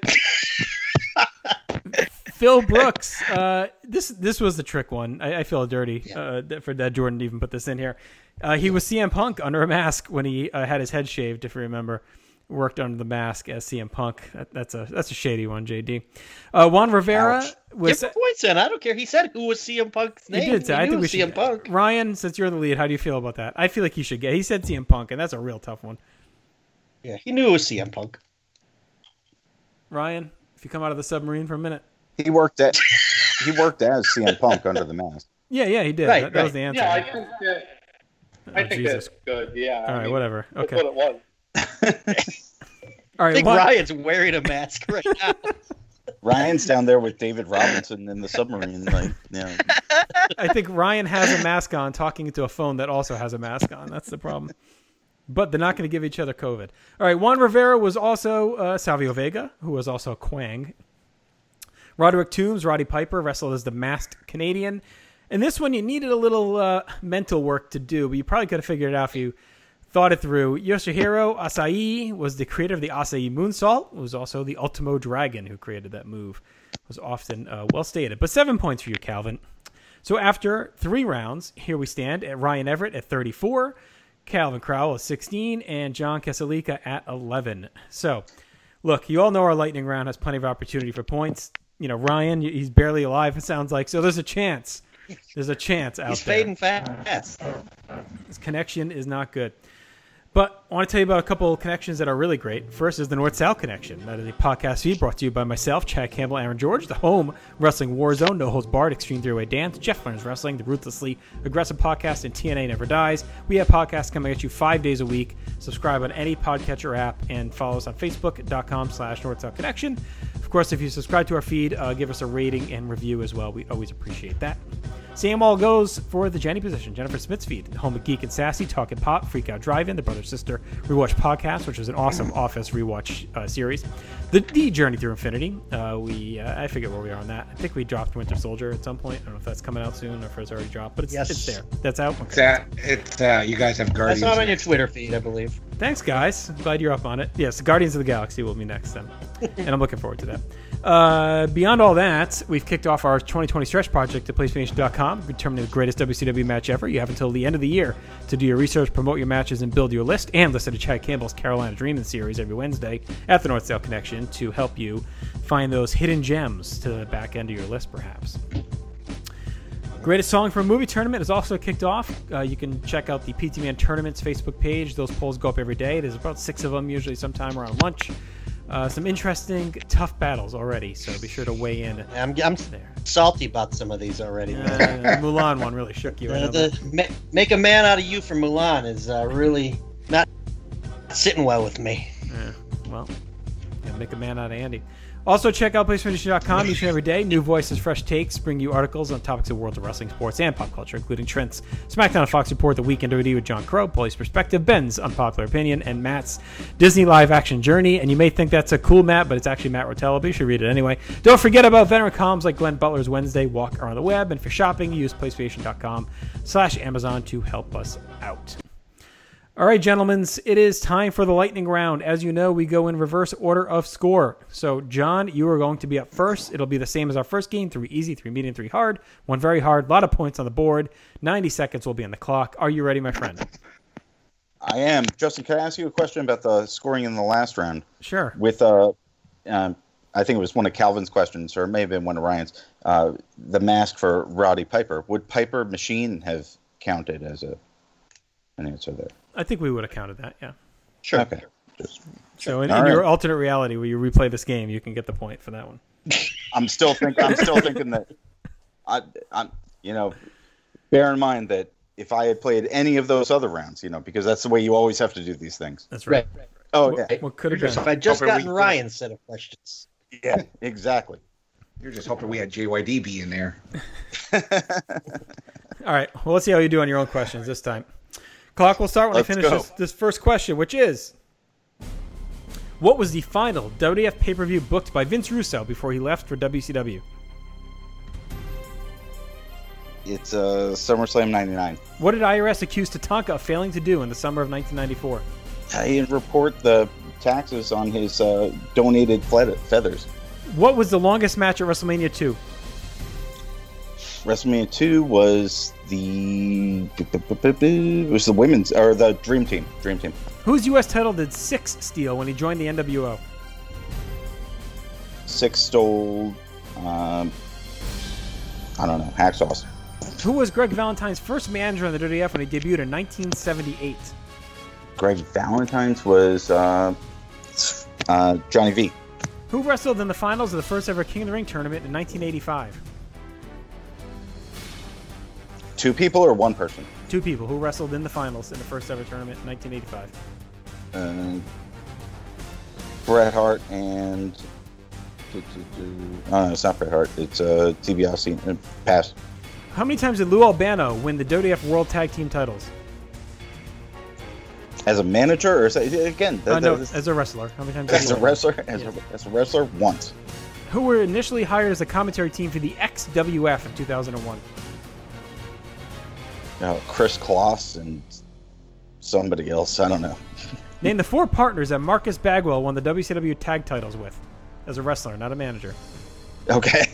Phil Brooks. Uh, this this was the trick one. I, I feel dirty uh, for that Jordan to even put this in here. Uh, he was C M Punk under a mask when he uh, had his head shaved, if you remember. worked under the mask as C M Punk. That, that's a that's a shady one, J D. Uh, Juan Rivera Ouch. was. Give points in. I don't care. He said who was C M Punk's name. He did say. He I knew think it we was should. C M Punk. Ryan, since you're the lead, how do you feel about that? I feel like he should get. He said C M Punk, and that's a real tough one. Yeah, he knew it was C M Punk. Ryan, if you come out of the submarine for a minute. He worked at he worked as C M Punk under the mask. Yeah, yeah, he did. Right, that, that right. was the answer. Yeah, I think that, I Oh, think Jesus. that's good. Yeah. All I right, mean, whatever. That's Okay. what it was. All I right, think Juan, Ryan's wearing a mask right now. Ryan's down there with David Robinson in the submarine, like you know. I think Ryan has a mask on, talking into a phone that also has a mask on. That's the problem. But they're not going to give each other COVID. All right, Juan Rivera was also uh, Savio Vega, who was also Quang. Roderick Toombs, Roddy Piper, wrestled as the Masked Canadian. And this one, you needed a little uh, mental work to do, but you probably could have figured it out if you thought it through. Yoshihiro Asai was the creator of the Asai Moonsault. It was also the Ultimo Dragon who created that move. It was often uh, well stated. But seven points for you, Calvin. So after three rounds, here we stand at Ryan Everett at thirty-four, Calvin Crowell at sixteen, and John Kesalika at eleven. So, look, you all know our lightning round has plenty of opportunity for points. You know, Ryan, he's barely alive, it sounds like. So there's a chance. There's a chance out He's there. fading fast. His connection is not good. But I want to tell you about a couple of connections that are really great. First is the North-South Connection. That is a podcast feed brought to you by myself, Chad Campbell, Aaron George, the home wrestling war zone, no holds barred, extreme three-way dance, Jeff Learns Wrestling, the ruthlessly aggressive podcast, and T N A Never Dies. We have podcasts coming at you five days a week. Subscribe on any podcatcher app and follow us on Facebook.com slash North-South Connection. Of course, if you subscribe to our feed, uh, give us a rating and review as well. We always appreciate that. Same all goes for the Jenny position. Jennifer Smith's feed, home of Geek and Sassy, Talking Pop, Freak Out Drive-In, the brother-sister rewatch podcast, which was an awesome Office rewatch uh, series. The, the Journey Through Infinity. Uh, we uh, I forget where we are on that. I think we dropped Winter Soldier at some point. I don't know if that's coming out soon or if it's already dropped, but it's, Yes. it's there. That's out. It's uh, it's uh, you guys have I Guardians. saw it on your Twitter feed, I believe. Thanks, guys. Glad you're up on it. Yes, Guardians of the Galaxy will be next then, and I'm looking forward to that. Uh, beyond all that, we've kicked off our twenty twenty stretch project at PlayStation dot com, determining the greatest W C W match ever. You have until the end of the year to do your research, promote your matches, and build your list, and listen to Chad Campbell's Carolina Dreamin' series every Wednesday at the North South Connection to help you find those hidden gems to the back end of your list, perhaps. Greatest Song for a Movie Tournament is also kicked off. Uh, you can check out the P T Man Tournaments Facebook page. Those polls go up every day. There's about six of them, usually sometime around lunch. Uh, some interesting, tough battles already, so be sure to weigh in. I'm, I'm there. salty about some of these already. Uh, the Mulan one really shook you. I Uh, know the, that. ma- make a man out of you for Mulan is uh, really not sitting well with me. Yeah, well, yeah, make a man out of Andy. Also, check out PlayStation dot com each and every day. New voices, fresh takes, bring you articles on topics of worlds of wrestling, sports, and pop culture, including Trent's SmackDown and Fox Report, The Weekend O D with John Crow, Police Perspective, Ben's Unpopular Opinion, and Matt's Disney Live Action Journey. And you may think that's a cool Matt, but it's actually Matt Rotella, but you should read it anyway. Don't forget about veteran columns like Glenn Butler's Wednesday Walk Around the Web. And for shopping, use PlayStation dot com slash Amazon to help us out. All right, gentlemen, it is time for the lightning round. As you know, we go in reverse order of score. So, John, you are going to be up first. It'll be the same as our first game, three easy, three medium, three hard. One very hard, a lot of points on the board. ninety seconds will be on the clock. Are you ready, my friend? I am. Justin, can I ask you a question about the scoring in the last round? Sure. With, uh, um, I think it was one of Calvin's questions, or it may have been one of Ryan's, uh, the mask for Roddy Piper. Would Piper Machine have counted as a an answer there? I think we would have counted that, yeah. Sure. Okay. Just, so in, All in right. your alternate reality where you replay this game, you can get the point for that one. I'm still think I'm still thinking that I, I'm, you know, bear in mind that if I had played any of those other rounds, you know, because that's the way you always have to do these things. That's right. Right. Oh What- yeah, What could have Just been? If I just Hoping we gotten could- Ryan's set of questions. yeah, exactly. You're just hoping we had J Y D be in there. All right. Well, let's see how you do on your own questions this time. Clock will start when Let's I finish go. this, this first question, which is, what was the final W W F pay-per-view booked by Vince Russo before he left for W C W? It's uh, SummerSlam ninety-nine. What did I R S accuse Tatanka of failing to do in the summer of nineteen ninety-four? I report the taxes on his uh, donated fe- feathers. What was the longest match at WrestleMania two? WrestleMania two was the it was the women's or the Dream Team. Dream Team. Whose U S title did Six steal when he joined the N W O? Six stole. Um, I don't know. Hacksaws. Who was Greg Valentine's first manager on the W W F when he debuted in nineteen seventy-eight? Greg Valentine's was uh, uh, Johnny V. Who wrestled in the finals of the first ever King of the Ring tournament in nineteen eighty-five? Two people or one person? Two people. Who wrestled in the finals in the first ever tournament in nineteen eighty-five? Uh, Bret Hart and... Oh, no, it's not Bret Hart. It's uh, DiBiase. Uh, pass. How many times did Lou Albano win the W W F World Tag Team titles? As a manager, or again? Uh, no, as a wrestler. How many times? As a wrestler, as, yes. a, as a wrestler, once. Who were initially hired as a commentary team for the X W F in two thousand one? Oh, Chris Kloss and somebody else. I don't know. Name the four partners that Marcus Bagwell won the W C W tag titles with, as a wrestler, not a manager. Okay.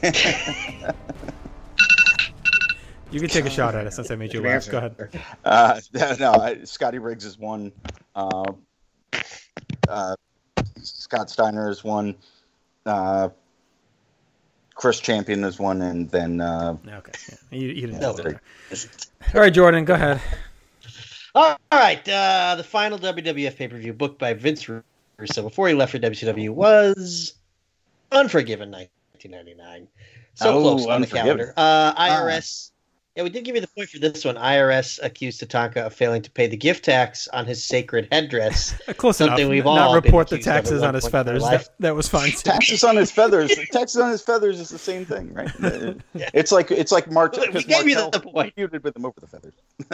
You can take a shot at it since I made you laugh. Go ahead. Uh, no, I, Scotty Riggs is one. Uh, uh, Scott Steiner is one. Uh, Chris Champion is one, and then. Uh, okay. Yeah. You, you didn't know that. All right, Jordan, go ahead. All right. Uh, the final W W F pay-per-view booked by Vince Russo before he left for W C W was Unforgiven nineteen ninety-nine. So oh, close on the Unforgiven. calendar. Uh, I R S. Yeah, we did give you the point for this one. I R S accused Tatanka of failing to pay the gift tax on his sacred headdress. Close Something enough. we've Not all report the been accused of taxes at on his one point in our feathers. life. That, that was fine. Too. Taxes on his feathers. Taxes on his feathers is the same thing, right? Yeah. It's like it's like March. We gave you the point. Feuded with him over the feathers.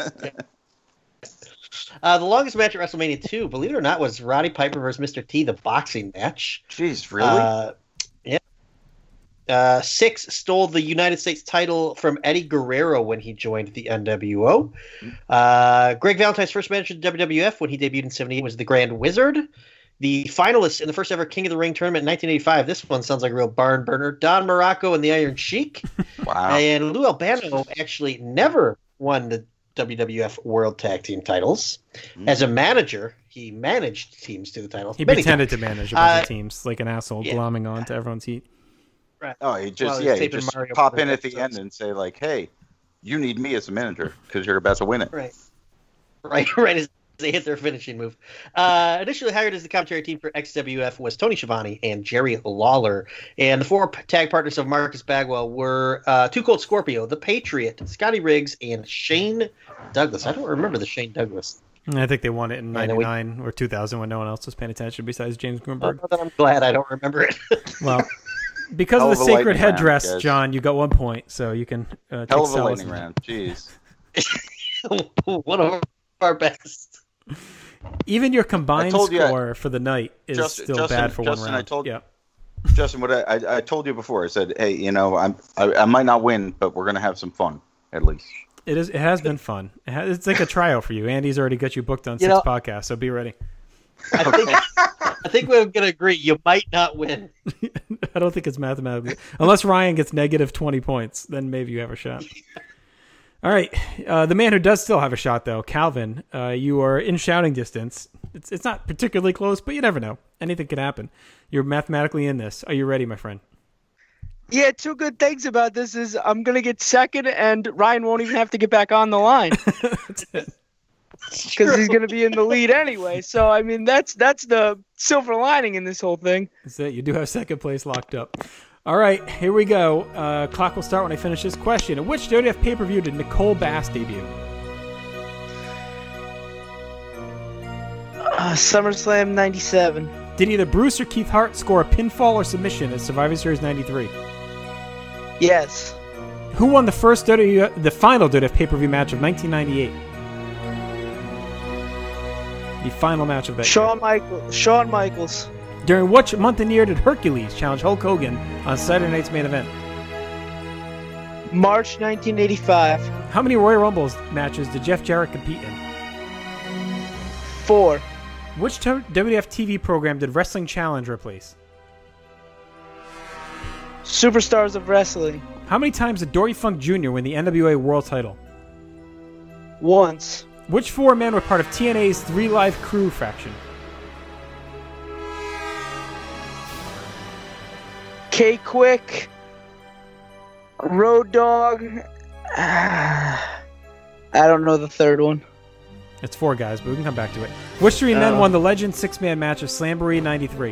uh, the longest match at WrestleMania two, believe it or not, was Roddy Piper versus Mister T, the boxing match. Jeez, really? Uh, yeah. Uh, Six stole the United States title from Eddie Guerrero when he joined the N W O. Uh, Greg Valentine's first match at W W F when he debuted in seventy-eight was the Grand Wizard. The finalists in the first ever King of the Ring tournament in nineteen eighty-five. This one sounds like a real barn burner. Don Morocco and the Iron Sheik. Wow. And Lou Albano actually never won the W W F World Tag Team titles. Mm. As a manager, he managed teams to the titles. He pretended times. to manage a bunch uh, of teams like an asshole, yeah. glomming on to everyone's heat. Right. Oh, he just well, yeah, he just Mario pop in at the episodes. end and say like, "Hey, you need me as a manager because you're about to win it." Right, right, right. As they hit their finishing move. Uh, initially hired as the commentary team for X W F was Tony Schiavone and Jerry Lawler, and the four tag partners of Marcus Bagwell were uh, Too Cold Scorpio, The Patriot, Scotty Riggs, and Shane Douglas. I don't remember the Shane Douglas. I think they won it in ninety-nine we, or two thousand when no one else was paying attention besides James Greenberg. Uh, I'm glad I don't remember it. Well. Because Hell of the of sacred headdress, round, John, you got one point, so you can uh, take Hell of a solace lightning in round. Jeez. One of our best. Even your combined you, score for the night is Justin, still Justin, bad for Justin, one round. I told, yeah. Justin, what I, I, I told you before, I said, hey, you know, I'm, I, I might not win, but we're going to have some fun, at least. It is. It has been fun. It has, it's like a tryout for you. Andy's already got you booked on you six know, podcasts, so be ready. I think, I think we're going to agree. You might not win. I don't think it's mathematically. Unless Ryan gets negative twenty points, then maybe you have a shot. All right. Uh, the man who does still have a shot, though, Calvin, uh, you are in shouting distance. It's it's not particularly close, but you never know. Anything can happen. You're mathematically in this. Are you ready, my friend? Yeah, two good things about this is I'm going to get second, and Ryan won't even have to get back on the line. That's it. Because he's going to be in the lead anyway. So, I mean, that's that's the silver lining in this whole thing. That's it. You do have second place locked up. All right, here we go. Uh, clock will start when I finish this question. In which W W F pay-per-view did Nicole Bass debut? Uh, SummerSlam ninety-seven. Did either Bruce or Keith Hart score a pinfall or submission at Survivor Series ninety-three? Yes. Who won the first W W F, the final W W F pay-per-view match of nineteen ninety-eight? The final match of that Shawn year. Michaels. Shawn Michaels. During which month and year did Hercules challenge Hulk Hogan on Saturday night's main event? March nineteen eighty-five. How many Royal Rumbles matches did Jeff Jarrett compete in? Four. Which W W F T V program did Wrestling Challenge replace? Superstars of Wrestling. How many times did Dory Funk Junior win the N W A World Title? Once. Which four men were part of T N A's Three Live Crew faction? K-Quick. Road Dogg. Ah, I don't know the third one. It's four guys, but we can come back to it. Which three men Oh. won the Legend six-man match of Slamboree ninety-three?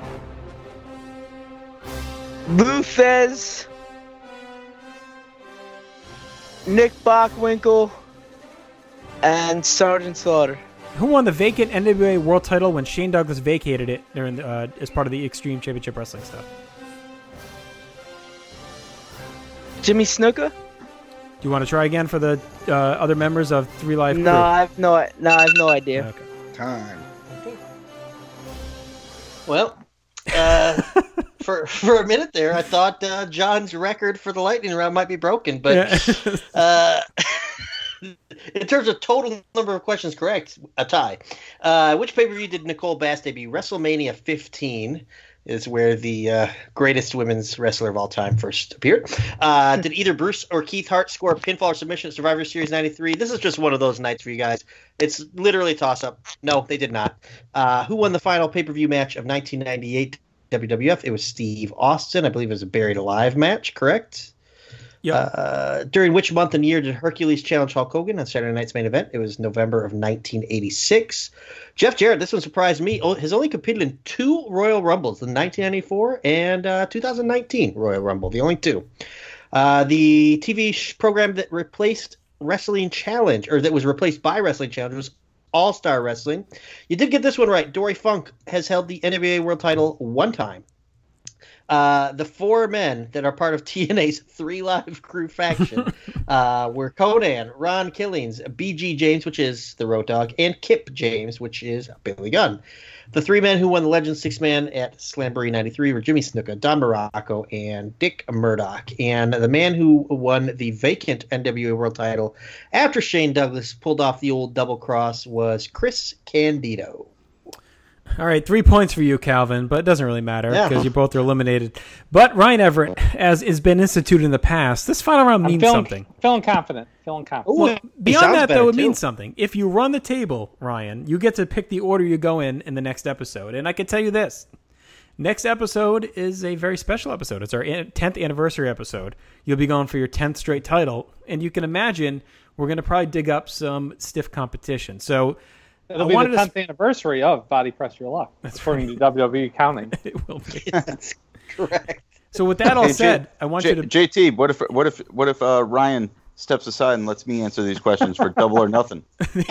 Lou Thez. Nick Bockwinkel. And Sergeant Slaughter. Who won the vacant N W A World Title when Shane Douglas vacated it during the, uh, as part of the Extreme Championship Wrestling stuff? Jimmy Snuka? Do you want to try again for the uh, other members of Three Live Crew? No, I have no, no, I have no idea. Okay. Time. Well, uh, for for a minute there, I thought uh, John's record for the lightning round might be broken, but Yeah. uh, in terms of total number of questions correct, a tie. Uh, which pay-per-view did Nicole Bass debut? WrestleMania fifteen is where the uh, greatest women's wrestler of all time first appeared. Uh, did either Bruce or Keith Hart score a pinfall or submission at Survivor Series ninety-three? This is just one of those nights for you guys. It's literally a toss-up. No, they did not. Uh, who won the final pay-per-view match of nineteen ninety-eight W W F? It was Steve Austin. I believe it was a Buried Alive match, correct? Yeah. Uh, during which month and year did Hercules challenge Hulk Hogan on Saturday Night's Main Event? It was November of nineteen eighty-six. Jeff Jarrett, this one surprised me, oh, has only competed in two Royal Rumbles, the nineteen ninety-four and uh, two thousand nineteen Royal Rumble, the only two. Uh, the T V sh- program that replaced Wrestling Challenge, or that was replaced by Wrestling Challenge, was All-Star Wrestling. You did get this one right. Dory Funk has held the N W A World Title one time. Uh, the four men that are part of T N A's Three Live Crew faction uh, were Conan, Ron Killings, B G James, which is the Road Dogg, and Kip James, which is Billy Gunn. The three men who won the Legend Six Man at Slamboree ninety-three were Jimmy Snuka, Don Morocco, and Dick Murdoch. And the man who won the vacant N W A World Title after Shane Douglas pulled off the old double cross was Chris Candido. All right, three points for you, Calvin, but it doesn't really matter Yeah. because you both are eliminated. But Ryan Everett, as has been instituted in the past, this final round I'm means feeling, something. Feeling confident. Feeling confident. Ooh, Well, he beyond sounds that, better, though, it too. means something. If you run the table, Ryan, you get to pick the order you go in in the next episode. And I can tell you this. Next episode is a very special episode. It's our tenth anniversary episode. You'll be going for your tenth straight title. And you can imagine we're going to probably dig up some stiff competition. So It'll I be wanted the to tenth anniversary of Body Press Your Luck, according to W W E counting. it will be. That's correct. So with that all Hey, J- said, I want J- you to... J T, what if what if what if uh, Ryan steps aside and lets me answer these questions for double or nothing?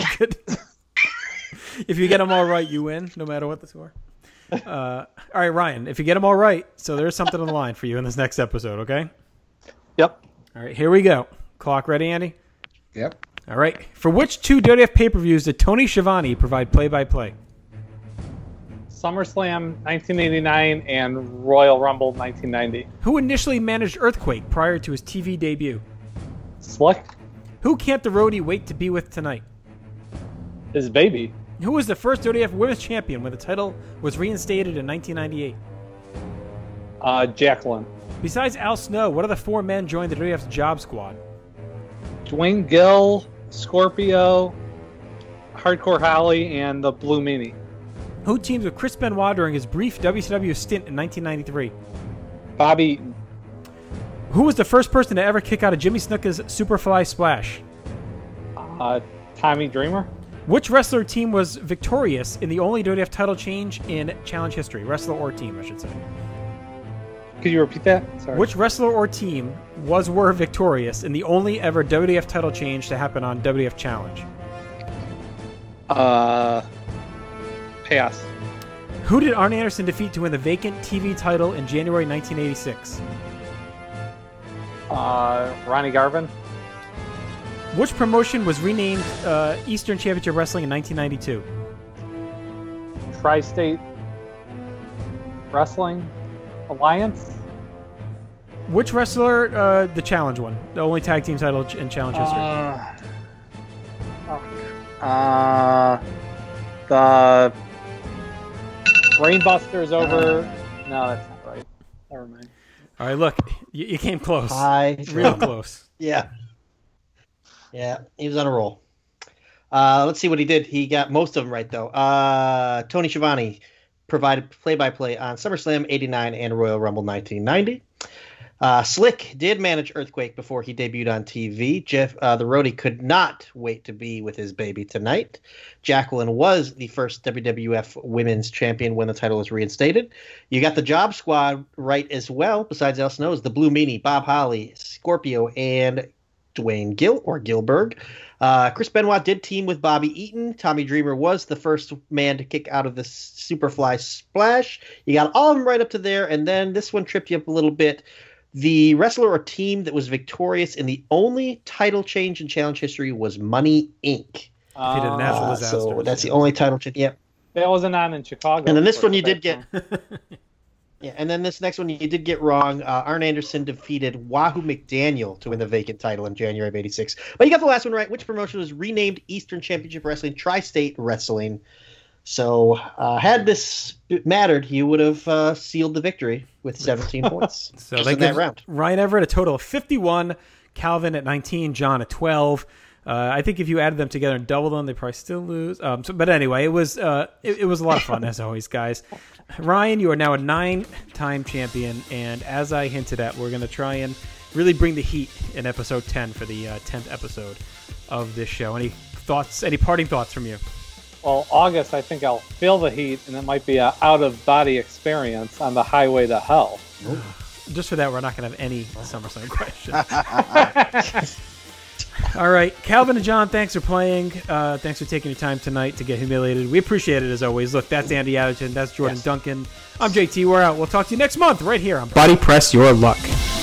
If you get them all right, you win, no matter what the score. Uh, all right, Ryan, if you get them all right, so there's something on the line for you in this next episode, okay? Yep. All right, here we go. Clock ready, Andy? Yep. All right. For which two W W F pay-per-views did Tony Schiavone provide play-by-play? SummerSlam nineteen eighty-nine and Royal Rumble nineteen ninety. Who initially managed Earthquake prior to his T V debut? Slick Who can't the roadie wait to be with tonight? is baby. Who was the first W W F Women's Champion when the title was reinstated in nineteen ninety-eight? Uh, Jacqueline. Besides Al Snow, what other four men joined the W W F's Job Squad? Dwayne Gill, Scorpio, Hardcore Holly, and the Blue Meanie. Who teamed with Chris Benoit during his brief W C W stint in nineteen ninety-three? Bobby Eaton. Who was the first person to ever kick out of Jimmy Snuka's Superfly Splash? Uh, Tommy Dreamer. Which wrestler team was victorious in the only W W F title change in Challenge history? Wrestler or team, I should say. Could you repeat that? Sorry. Which wrestler or team was were victorious in the only ever W W F title change to happen on W W F Challenge? Uh, pass. Who did Arn Anderson defeat to win the vacant T V title in January nineteen eighty-six? Uh, Ronnie Garvin. Which promotion was renamed uh, Eastern Championship Wrestling in nineteen ninety-two? Tri-State Wrestling Alliance. Which wrestler, uh, the Challenge one, the only tag team title in Challenge history? Uh, uh, the Brainbusters over. No, that's not right. Never mind. All right, look, you, you came close. High Real drum. close. Yeah. Yeah, he was on a roll. Uh, let's see what he did. He got most of them right, though. Uh, Tony Schiavone provided play-by-play on SummerSlam eighty-nine and Royal Rumble nineteen ninety. Uh, Slick did manage Earthquake before he debuted on T V. Jeff, uh, the roadie, could not wait to be with his baby tonight. Jacqueline was the first W W F Women's Champion when the title was reinstated. You got the Job Squad right as well, besides Al Snow's, the Blue Meanie, Bob Holly, Scorpio, and Dwayne Gill, or Gilbert. Uh, Chris Benoit did team with Bobby Eaton. Tommy Dreamer was the first man to kick out of the Superfly Splash. You got all of them right up to there, and then this one tripped you up a little bit. The wrestler or team that was victorious in the only title change in challenge history was Money Incorporated. If he did a natural Uh, disaster. so that's the only title change. Yep. That wasn't on in Chicago. And then this for one you the did get. background. Yeah, and then this next one you did get wrong. Uh, Arn Anderson defeated Wahoo McDaniel to win the vacant title in January of eighty-six. But you got the last one right. Which promotion was renamed Eastern Championship Wrestling, Tri-State Wrestling? So uh, had this mattered, he would have uh, sealed the victory with seventeen points. So just they in that give round. Ryan Everett a total of fifty-one, Calvin at nineteen, John at twelve. Uh, I think if you added them together and doubled them, they probably still lose. Um, so, but anyway, it was uh, it, it was a lot of fun as always, guys. Ryan, you are now a nine-time champion, and as I hinted at, we're going to try and really bring the heat in episode ten for the uh, tenth episode of this show. Any thoughts? Any parting thoughts from you? Well, August, I think I'll feel the heat, and it might be an out-of-body experience on the highway to hell. Just for that, we're not going to have any SummerSlam questions. All right, Calvin and John, thanks for playing. Uh, thanks for taking your time tonight to get humiliated. We appreciate it as always. Look, that's Andy Adderton. That's Jordan Yes. Duncan. I'm J T. We're out. We'll talk to you next month right here on Body Press Your Luck.